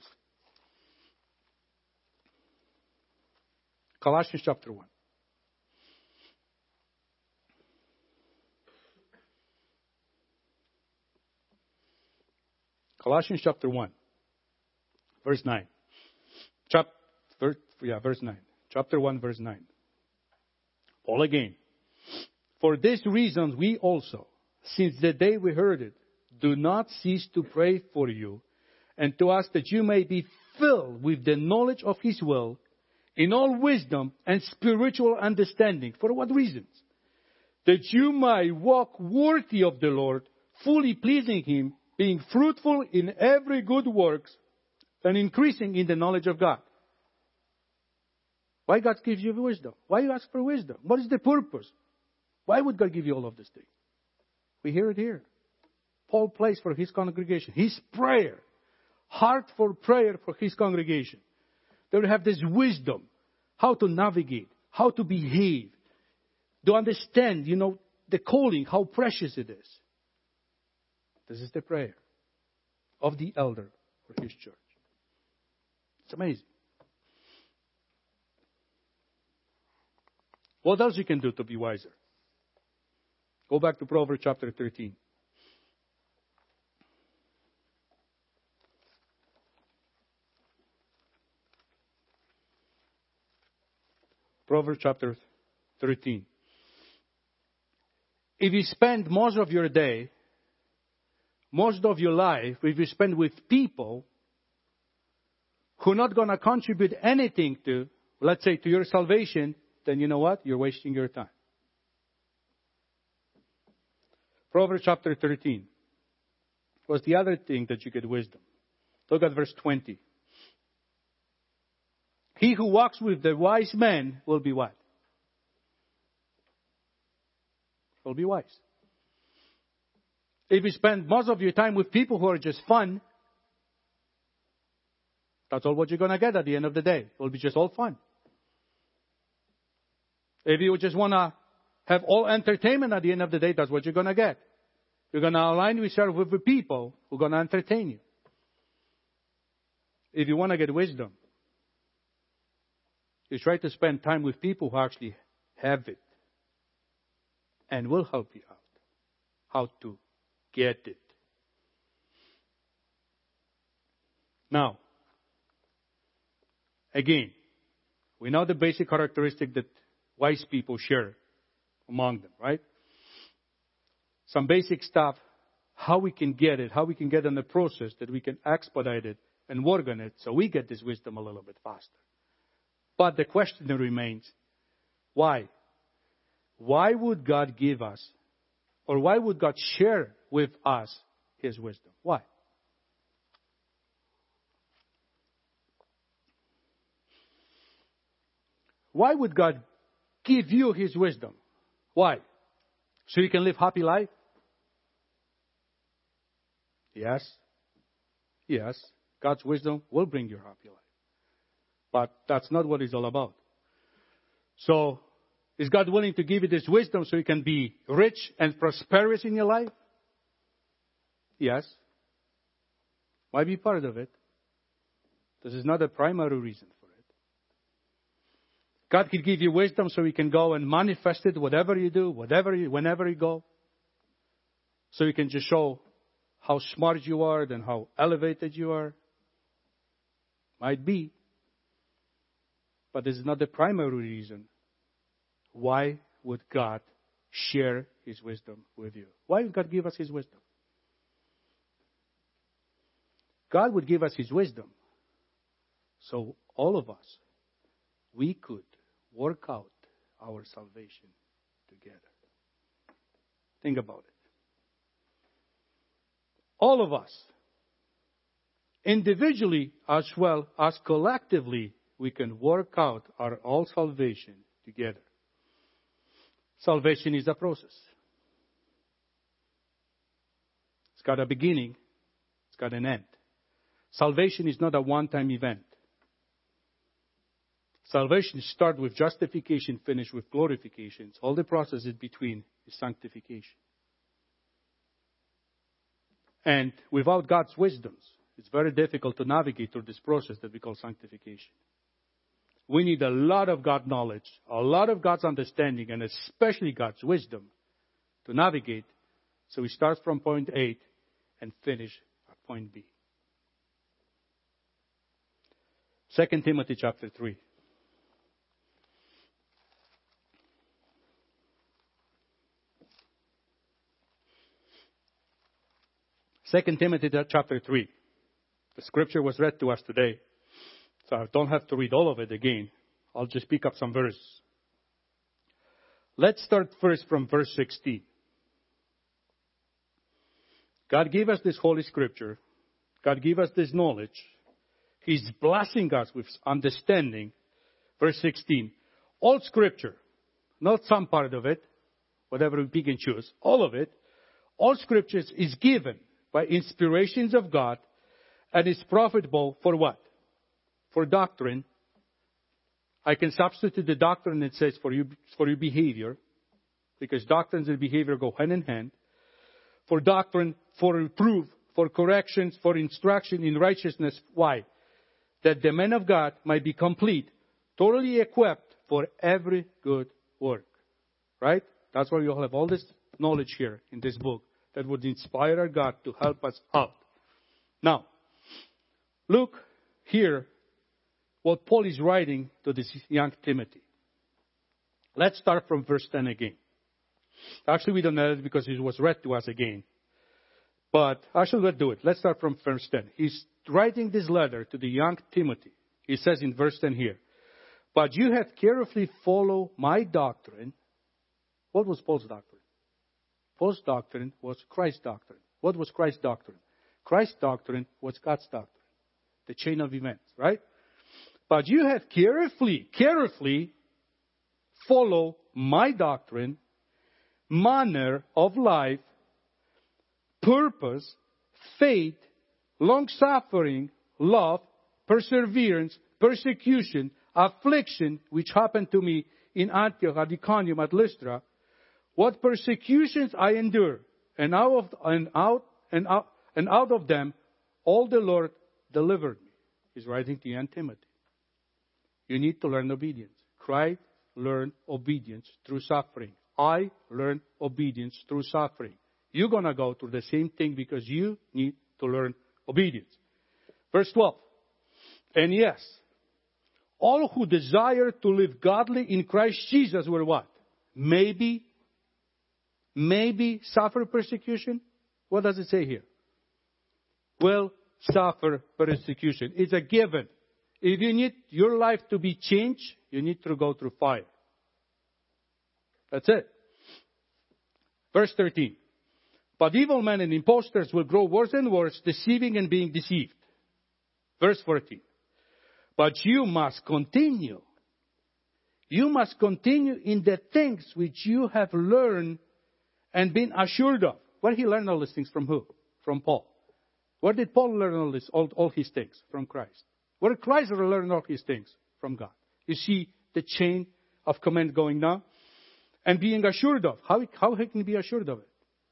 Colossians chapter one. Colossians chapter one, verse nine. Chap, verse, yeah, verse nine. Chapter one, verse nine. Paul again. For this reason we also, since the day we heard it, do not cease to pray for you and to ask that you may be filled with the knowledge of His will in all wisdom and spiritual understanding. For what reasons? That you might walk worthy of the Lord, fully pleasing Him, being fruitful in every good works and increasing in the knowledge of God. Why God gives you wisdom? Why you ask for wisdom? What is the purpose? Why would God give you all of these things? We hear it here. Paul prays for his congregation. His prayer, heart for prayer for his congregation. They will have this wisdom, how to navigate, how to behave, to understand, you know, the calling, how precious it is. This is the prayer of the elder for his church. It's amazing. What else you can do to be wiser? Go back to Proverbs chapter thirteen. Proverbs chapter thirteen. If you spend most of your day, most of your life, if you spend with people who are not going to contribute anything to, let's say, to your salvation, then you know what? You're wasting your time. Proverbs chapter thirteen. Was the other thing that you get wisdom. Look at verse twenty. He who walks with the wise men will be what? Will be wise. If you spend most of your time with people who are just fun, that's all what you're going to get at the end of the day. It will be just all fun. If you just want to have all entertainment at the end of the day, that's what you're going to get. You're going to align yourself with the people who are going to entertain you. If you want to get wisdom, you try to spend time with people who actually have it and will help you out how to get it. Now, again, we know the basic characteristic that wise people share among them, right? Some basic stuff, how we can get it, how we can get in the process, that we can expedite it and work on it so we get this wisdom a little bit faster. But the question remains, why? Why would God give us, or why would God share with us His wisdom? Why? Why would God give you His wisdom? Why? So you can live happy life? Yes. Yes. God's wisdom will bring you happy life. But that's not what it's all about. So, is God willing to give you this wisdom so you can be rich and prosperous in your life? Yes. Might be part of it. This is not the primary reason for it. God can give you wisdom so you can go and manifest it, whatever you do, whatever you, whenever you go. So you can just show how smart you are and how elevated you are. Might be. But this is not the primary reason. Why would God share His wisdom with you? Why would God give us His wisdom? God would give us His wisdom so all of us, we could work out our salvation together. Think about it. All of us, individually as well as collectively, we can work out our all salvation together. Salvation is a process. It's got a beginning. It's got an end. Salvation is not a one-time event. Salvation starts with justification, finish with glorification. All the process in between is sanctification. And without God's wisdoms, it's very difficult to navigate through this process that we call sanctification. We need a lot of God knowledge, a lot of God's understanding, and especially God's wisdom to navigate. So we start from point A and finish at point B. Second Timothy chapter three. Second Timothy chapter three. The scripture was read to us today, so I don't have to read all of it again. I'll just pick up some verses. Let's start first from verse sixteen. God gave us this holy scripture. God gave us this knowledge. He's blessing us with understanding. Verse sixteen. All scripture, not some part of it, whatever we pick and choose, all of it, all scriptures is given by inspirations of God and is profitable for what? For doctrine. I can substitute the doctrine it says for you, for your behavior, because doctrines and behavior go hand in hand. For doctrine, for reproof, for corrections, for instruction in righteousness. Why? That the man of God might be complete, totally equipped for every good work. Right? That's why we all have all this knowledge here in this book that would inspire our God to help us out. Now, look here what Paul is writing to this young Timothy. Let's start from verse ten again. Actually, we don't know it because it was read to us again. But actually, let's do it. Let's start from verse ten. He's writing this letter to the young Timothy. He says in verse ten here, "But you have carefully followed my doctrine." What was Paul's doctrine? Paul's doctrine was Christ's doctrine. What was Christ's doctrine? Christ's doctrine was God's doctrine. The chain of events, right? "But you have carefully, carefully followed my doctrine, manner of life, purpose, faith, long-suffering, love, perseverance, persecution, affliction, which happened to me in Antioch, at Iconium, at Lystra, what persecutions I endure, and out of, and out, and out, and out of them, all the Lord delivered me." He's writing to young Timothy. You need to learn obedience. Christ learned obedience through suffering. I learned obedience through suffering. You're going to go through the same thing because you need to learn obedience. Verse twelve. "And yes, all who desire to live godly in Christ Jesus will what? Maybe, maybe suffer persecution." What does it say here? Will suffer persecution. It's a given. If you need your life to be changed, you need to go through fire. That's it. Verse thirteen. "But evil men and impostors will grow worse and worse, deceiving and being deceived." Verse fourteen. "But you must continue. You must continue in the things which you have learned and been assured of." Where he learned all these things from who? From Paul. Where did Paul learn all this, all, all his things? From Christ. Where did Christ learn all his things? From God. You see the chain of command going down? And being assured of. How, how he can be assured of it?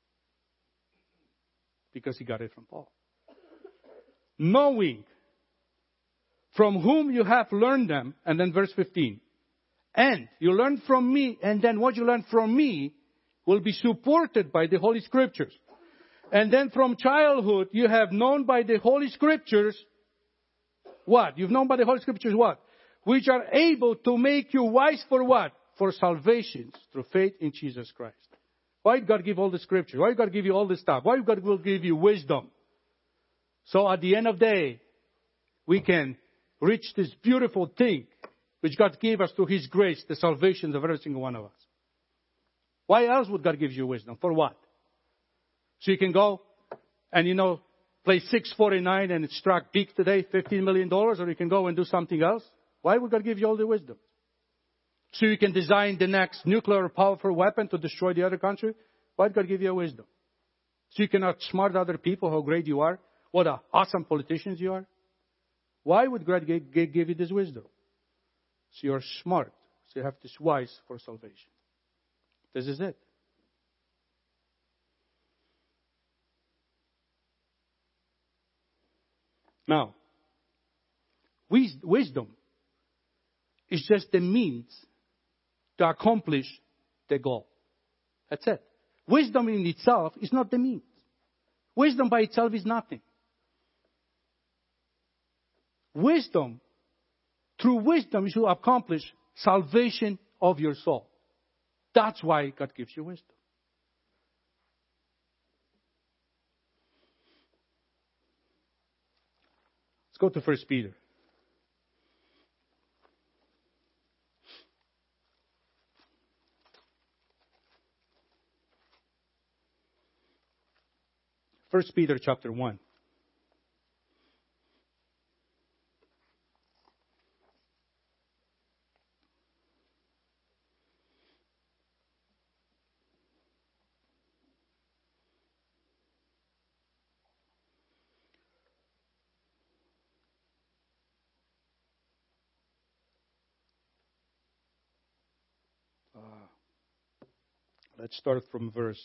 Because he got it from Paul. "Knowing from whom you have learned them," and then verse fifteen. "And you learn from me, and then what you learn from me will be supported by the Holy Scriptures. And then from childhood, you have known by the Holy Scriptures, what? You've known by the Holy Scriptures what? Which are able to make you wise for what? For salvation through faith in Jesus Christ." Why did God give all the Scriptures? Why did God give you all this stuff? Why did God will give you wisdom? So at the end of the day, we can reach this beautiful thing which God gave us through His grace, the salvation of every single one of us. Why else would God give you wisdom? For what? So you can go and, you know, play six forty-nine and strike big today, fifteen million dollars, or you can go and do something else. Why would God give you all the wisdom? So you can design the next nuclear powerful weapon to destroy the other country. Why did God give you wisdom? So you can outsmart other people how great you are, what a awesome politicians you are. Why would God give you this wisdom? So you're smart. So you have this wise for salvation. This is it. Now, wisdom is just the means to accomplish the goal. That's it. Wisdom in itself is not the means. Wisdom by itself is nothing. Wisdom, through wisdom, you accomplish salvation of your soul. That's why God gives you wisdom. Let's go to First Peter. First Peter chapter one. Uh, let's start from verse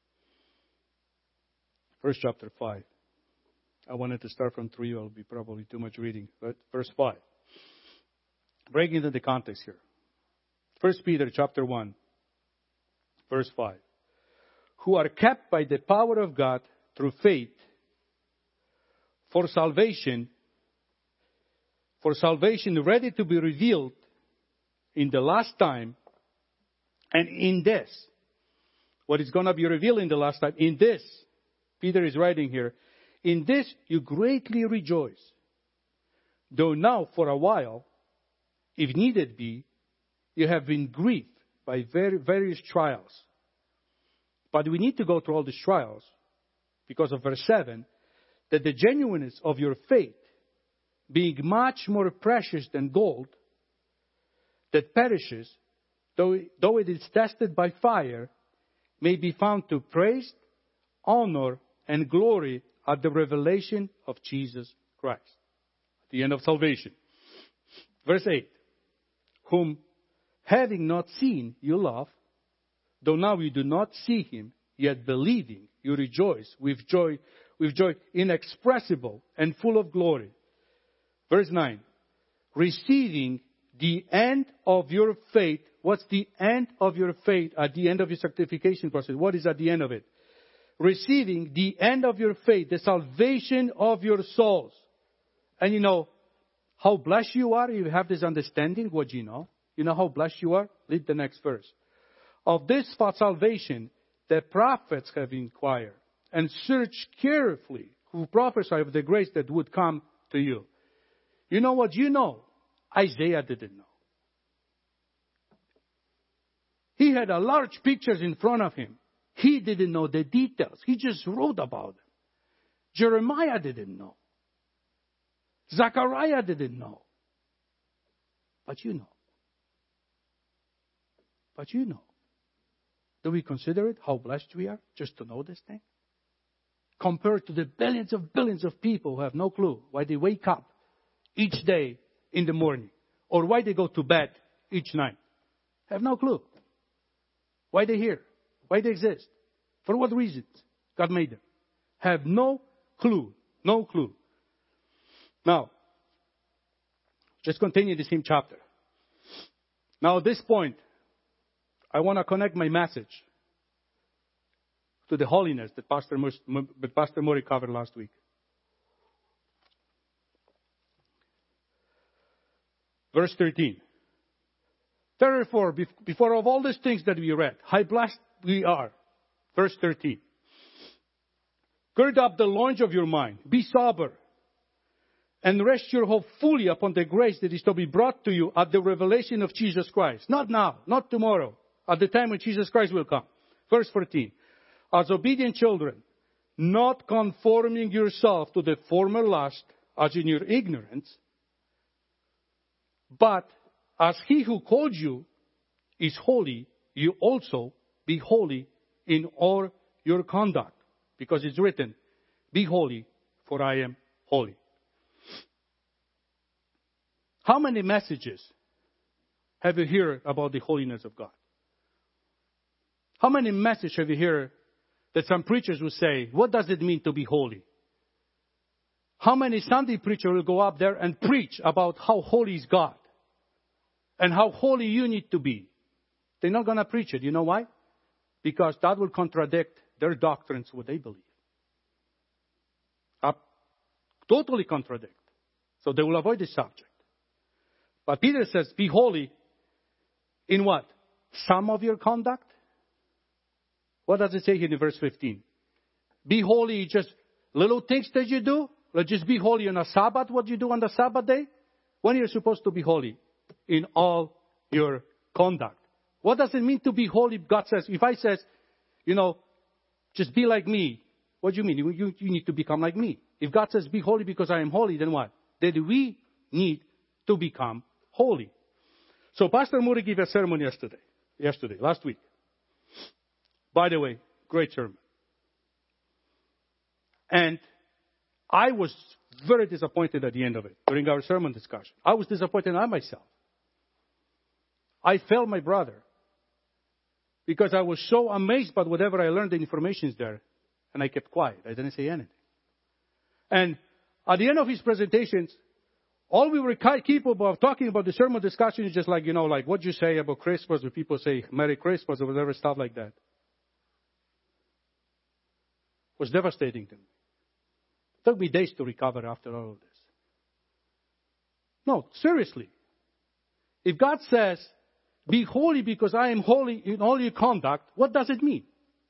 Verse chapter five. I wanted to start from three. It'll be probably too much reading. But verse five. Breaking into the context here. First Peter chapter one. Verse five. Who are kept by the power of God through faith for salvation. For salvation ready to be revealed in the last time. And in this. What is going to be revealed in the last time. In this. Peter is writing here, in this you greatly rejoice, though now for a while, if needed be, you have been grieved by very, various trials. But we need to go through all these trials because of verse seven, that the genuineness of your faith, being much more precious than gold, that perishes, though, though it is tested by fire, may be found to praise, honor, and glory at the revelation of Jesus Christ. The end of salvation. Verse eight. Whom, having not seen, you love, though now you do not see him, yet believing, you rejoice with joy, with joy inexpressible and full of glory. Verse nine. Receiving the end of your faith. What's the end of your faith at the end of your sanctification process? What is at the end of it? Receiving the end of your faith, the salvation of your souls. And you know how blessed you are. You have this understanding, what you know. You know how blessed you are? Read the next verse. Of this salvation, the prophets have inquired and searched carefully, who prophesy of the grace that would come to you. You know what you know? Isaiah didn't know. He had a large pictures in front of him. He didn't know the details. He just wrote about them. Jeremiah didn't know. Zechariah didn't know. But you know. But you know. Do we consider it how blessed we are just to know this thing? Compared to the billions of billions of people who have no clue why they wake up each day in the morning or why they go to bed each night. Have no clue. Why they're here. Why they exist? For what reasons God made them? Have no clue. No clue. Now, just continue the same chapter. Now at this point, I want to connect my message to the holiness that Pastor, Mus- that Pastor Murray covered last week. Verse thirteen. Therefore, before of all these things that we read, how blessed we are. Verse thirteen. Gird up the loins of your mind. Be sober. And rest your hope fully upon the grace that is to be brought to you at the revelation of Jesus Christ. Not now, not tomorrow. At the time when Jesus Christ will come. Verse fourteen. As obedient children, not conforming yourself to the former lust, as in your ignorance, but as he who called you is holy, you also be holy in all your conduct. Because it's written, be holy, for I am holy. How many messages have you heard about the holiness of God? How many messages have you heard that some preachers will say, what does it mean to be holy? How many Sunday preachers will go up there and preach about how holy is God and how holy you need to be? They're not going to preach it. You know why? Because that will contradict their doctrines, what they believe. Up, totally contradict. So they will avoid this subject. But Peter says, be holy in what? Some of your conduct? What does it say here in verse fifteen? Be holy, just little things that you do? Or just be holy on a Sabbath, what you do on the Sabbath day? When you're supposed to be holy? In all your conduct. What does it mean to be holy? God says, if I says, you know, just be like me. What do you mean? You, you, you need to become like me. If God says, be holy because I am holy, then what? Then we need to become holy. So Pastor Muri gave a sermon yesterday. Yesterday, last week. By the way, great sermon. And I was very disappointed at the end of it, during our sermon discussion. I was disappointed in myself. I failed my brother. Because I was so amazed by whatever I learned, the information is there. And I kept quiet. I didn't say anything. And at the end of his presentations, all we were capable of talking about the sermon discussion is just like, you know, like what you say about Christmas, when people say Merry Christmas or whatever, stuff like that. It was devastating to me. It took me days to recover after all of this. No, seriously. If God says, be holy because I am holy in all your conduct, what does it mean?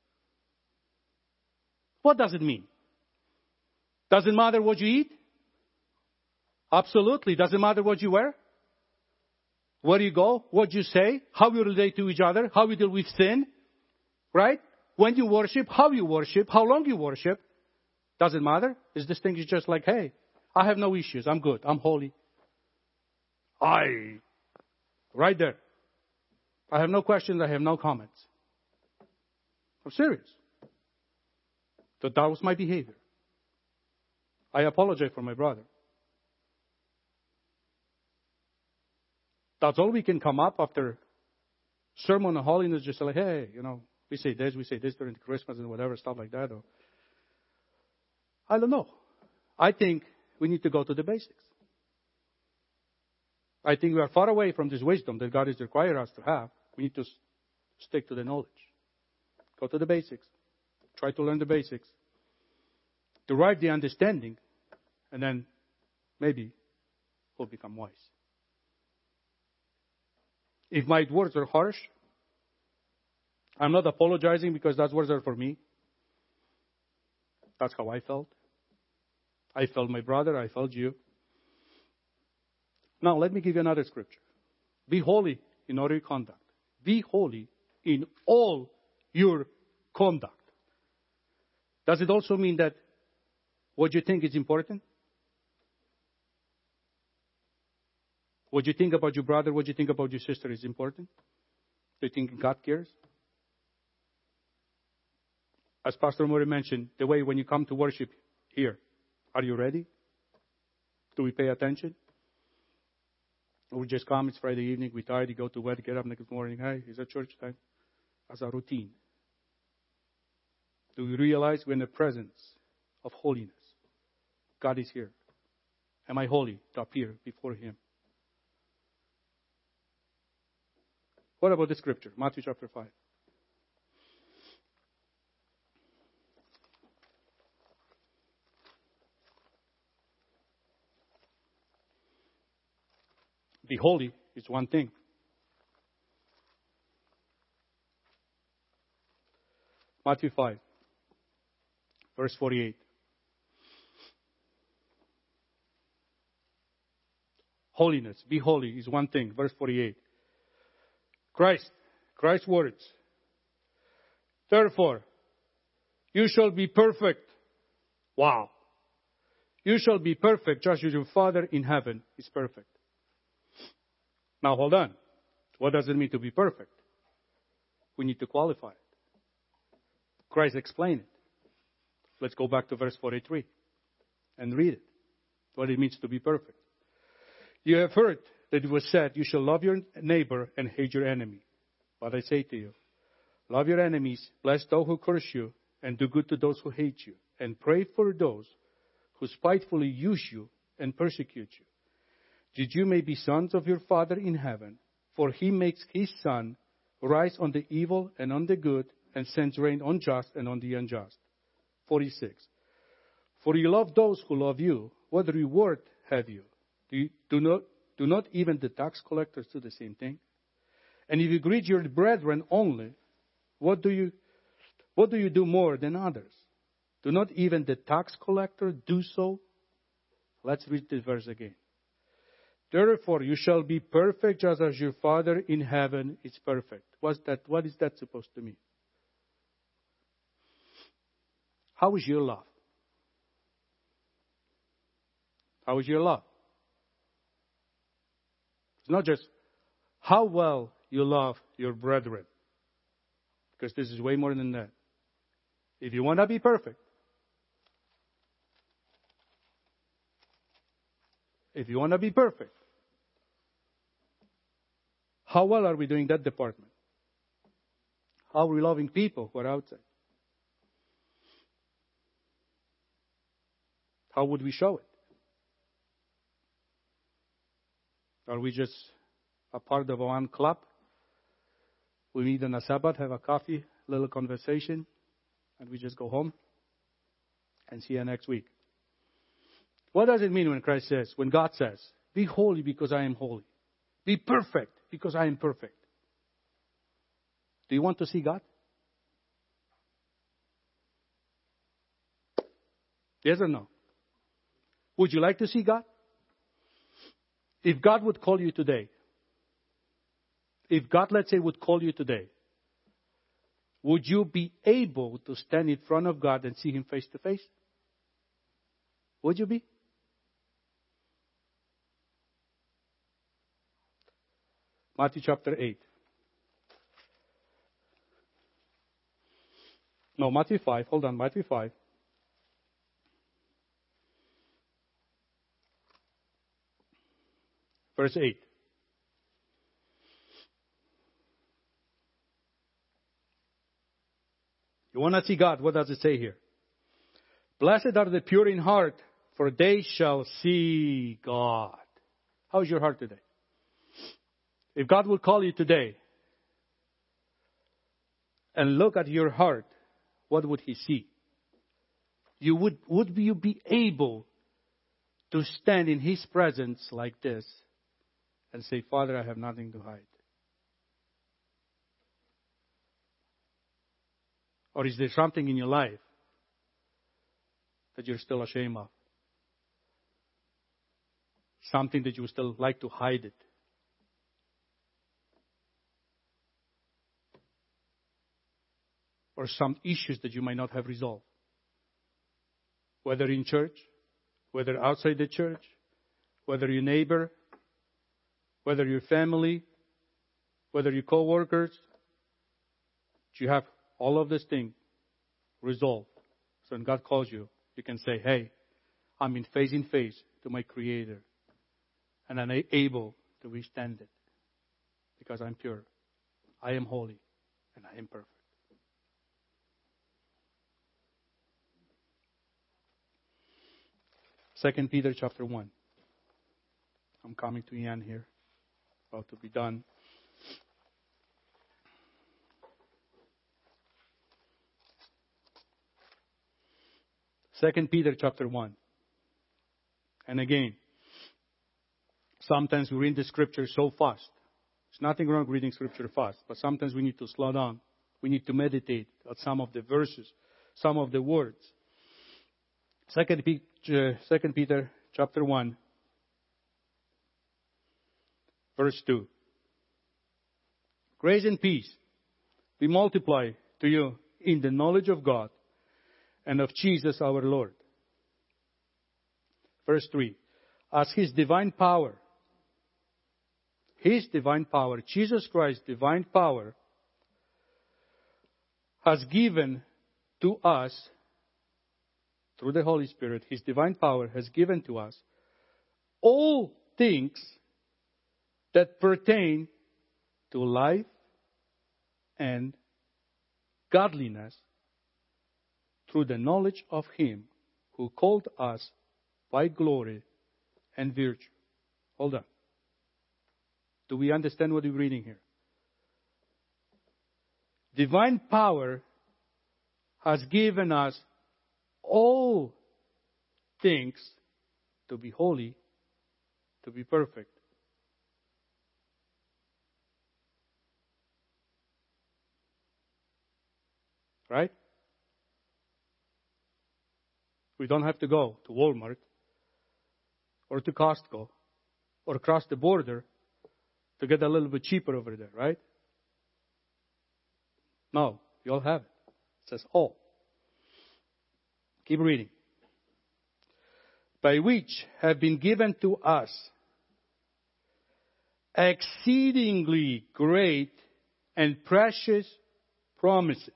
What does it mean? Does it matter what you eat? Absolutely. Does it matter what you wear? Where you go? What you say? How you relate to each other? How you deal with sin? Right? When you worship? How you worship? How long you worship? Does it matter? Is this thing is just like, hey, I have no issues. I'm good. I'm holy. I, right there. I have no questions. I have no comments. I'm serious. So that was my behavior. I apologize for my brother. That's all we can come up after sermon on holiness, just like, hey, you know, we say this, we say this during Christmas and whatever, stuff like that. Or, I don't know. I think we need to go to the basics. I think we are far away from this wisdom that God is requiring us to have. We need to s- stick to the knowledge. Go to the basics. Try to learn the basics. Derive the understanding. And then maybe we'll become wise. If my words are harsh, I'm not apologizing because those words are for me. That's how I felt. I felt my brother. I felt you. Now, let me give you another scripture. Be holy in all your conduct. Be holy in all your conduct. Does it also mean that what you think is important? What you think about your brother, what you think about your sister is important? Do you think God cares? As Pastor Murray mentioned, the way when you come to worship here, are you ready? Do we pay attention? Or we just come, it's Friday evening, we're tired, you go to bed, get up next morning, hey, is that church time? As a routine. Do we realize we're in the presence of holiness? God is here. Am I holy to appear before Him? What about the scripture? Matthew chapter five. Be holy is one thing. Matthew five, verse forty-eight. Holiness, be holy is one thing. Verse forty-eight. Christ, Christ's words. Therefore, you shall be perfect Wow. You shall be perfect just as your Father in heaven is perfect. Now hold on. What does it mean to be perfect? We need to qualify it. Christ explained it. Let's go back to verse forty-three and read it. What it means to be perfect. You have heard that it was said, you shall love your neighbor and hate your enemy. But I say to you, love your enemies, bless those who curse you, and do good to those who hate you, and pray for those who spitefully use you and persecute you. That you may be sons of your Father in heaven, for he makes his sun rise on the evil and on the good, and sends rain on just and on the unjust. forty-six. For you love those who love you. What reward have you? Do, you, do, not, do not even the tax collectors do the same thing? And if you greet your brethren only, what do you, what do you do more than others? Do not even the tax collector do so? Let's read this verse again. Therefore, you shall be perfect just as your Father in heaven is perfect. What's that? What is that supposed to mean? How is your love? How is your love? It's not just how well you love your brethren, because this is way more than that. If you want to be perfect, if you want to be perfect, how well are we doing that department? How are we loving people who are outside? How would we show it? Are we just a part of one club? We meet on a Sabbath, have a coffee, little conversation, and we just go home and see you next week. What does it mean when Christ says, when God says, be holy because I am holy. Be perfect because I am perfect. Do you want to see God? Yes or no? Would you like to see God? If God would call you today, if God, let's say, would call you today, would you be able to stand in front of God and see Him face to face? Would you be? Matthew chapter eight. No, Matthew five. Hold on, Matthew five. Verse eight. You want to see God? What does it say here? Blessed are the pure in heart, for they shall see God. How is your heart today? If God would call you today and look at your heart, what would He see? You would, would you be able to stand in His presence like this and say, Father, I have nothing to hide? Or is there something in your life that you're still ashamed of? Something that you would still like to hide it? Or some issues that you might not have resolved? Whether in church, whether outside the church, whether your neighbor, whether your family, whether your co-workers, you have all of these things resolved. So when God calls you, you can say, hey, I'm in face in face to my Creator. And I'm able to withstand it. Because I'm pure. I am holy. And I am perfect. Second Peter chapter one. I'm coming to the end here. About to be done. Second Peter chapter one. And again, sometimes we read the scripture so fast. There's nothing wrong reading scripture fast, but sometimes we need to slow down. We need to meditate on some of the verses, some of the words. Second Peter, Second Peter chapter one, verse two. Grace and peace be multiplied to you in the knowledge of God and of Jesus our Lord, verse three. As His divine power, His divine power, Jesus Christ's divine power, has given to us, through the Holy Spirit, His divine power has given to us all things that pertain to life and godliness through the knowledge of Him who called us by glory and virtue. Hold on. Do we understand what we're reading here? Divine power has given us all things to be holy, to be perfect. Right? We don't have to go to Walmart or to Costco or across the border to get a little bit cheaper over there, right? No, you all have it. It says all. Keep reading. By which have been given to us exceedingly great and precious promises.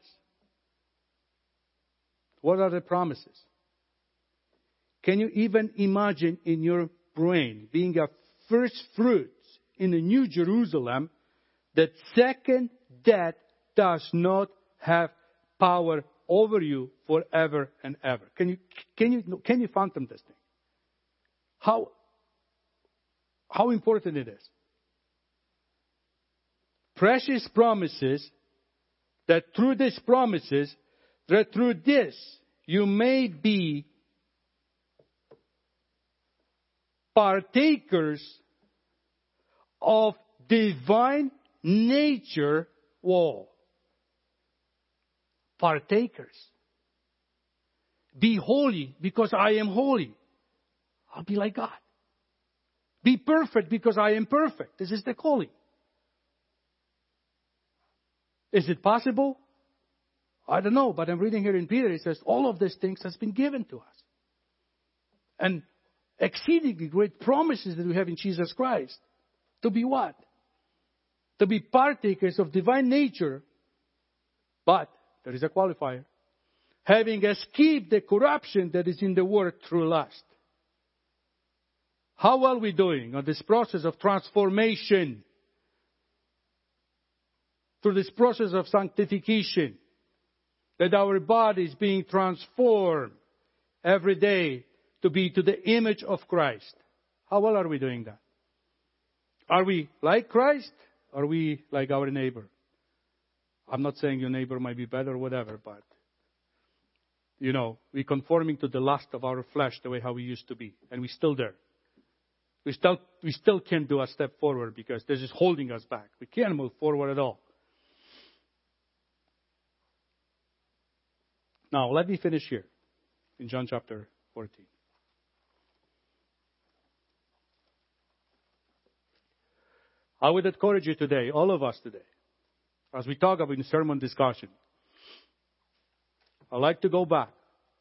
What are the promises? Can you even imagine in your brain being a first fruits in the New Jerusalem that second death does not have power over you forever and ever? Can you can you can you fathom this thing? How how important it is. Precious promises that through these promises, that through this you may be partakers of divine nature. Whoa. Partakers. Be holy because I am holy. I'll be like God. Be perfect because I am perfect. This is the calling. Is it possible? I don't know, but I'm reading here in Peter, it says all of these things has been given to us. And exceedingly great promises that we have in Jesus Christ. To be what? To be partakers of divine nature. But there is a qualifier. Having escaped the corruption that is in the world through lust. How are we doing on this process of transformation? Through this process of sanctification. That our body is being transformed every day to be to the image of Christ. How well are we doing that? Are we like Christ? Or are we like our neighbor? I'm not saying your neighbor might be better or whatever, but, you know, we're conforming to the lust of our flesh the way how we used to be. And we're still there. We still, we still can't do a step forward because this is holding us back. We can't move forward at all. Now, let me finish here in John chapter fourteen. I would encourage you today, all of us today, as we talk about in sermon discussion, I'd like to go back.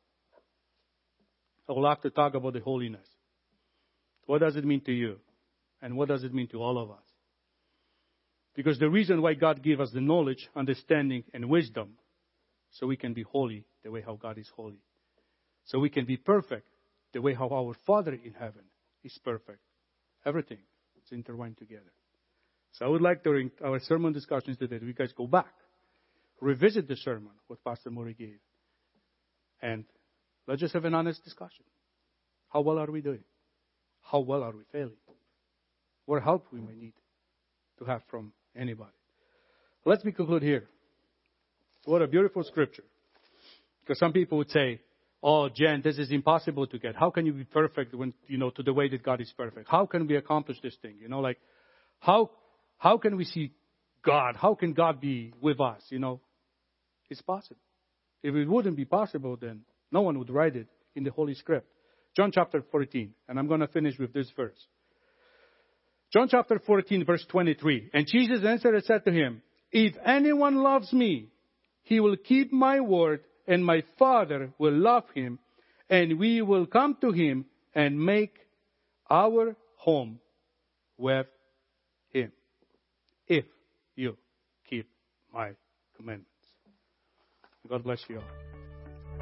I would like to talk about the holiness. What does it mean to you? And what does it mean to all of us? Because the reason why God gave us the knowledge, understanding, and wisdom, so we can be holy the way how God is holy. So we can be perfect the way how our Father in heaven is perfect. Everything is intertwined together. So I would like during our sermon discussions today, we guys go back, revisit the sermon, what Pastor Murray gave. And let's just have an honest discussion. How well are we doing? How well are we failing? What help we may need to have from anybody. Let me conclude here. What a beautiful scripture. Because some people would say, oh, Jen, this is impossible to get. How can you be perfect when, you know, to the way that God is perfect? How can we accomplish this thing? You know, like, how, how can we see God? How can God be with us? You know, it's possible. If it wouldn't be possible, then no one would write it in the Holy Script. John chapter fourteen, and I'm going to finish with this verse. John chapter fourteen, verse twenty-three. And Jesus answered and said to him, if anyone loves me, he will keep my word, and my Father will love him, and we will come to him and make our home with Him, if you keep my commandments. God bless you all.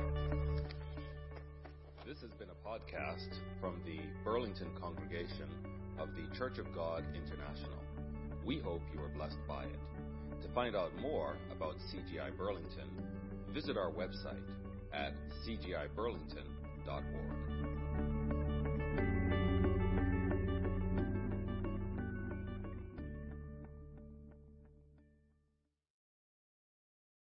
This has been a podcast from the Burlington congregation of the Church of God International. We hope you are blessed by it. To find out more about C G I Burlington, visit our website at c g i burlington dot org.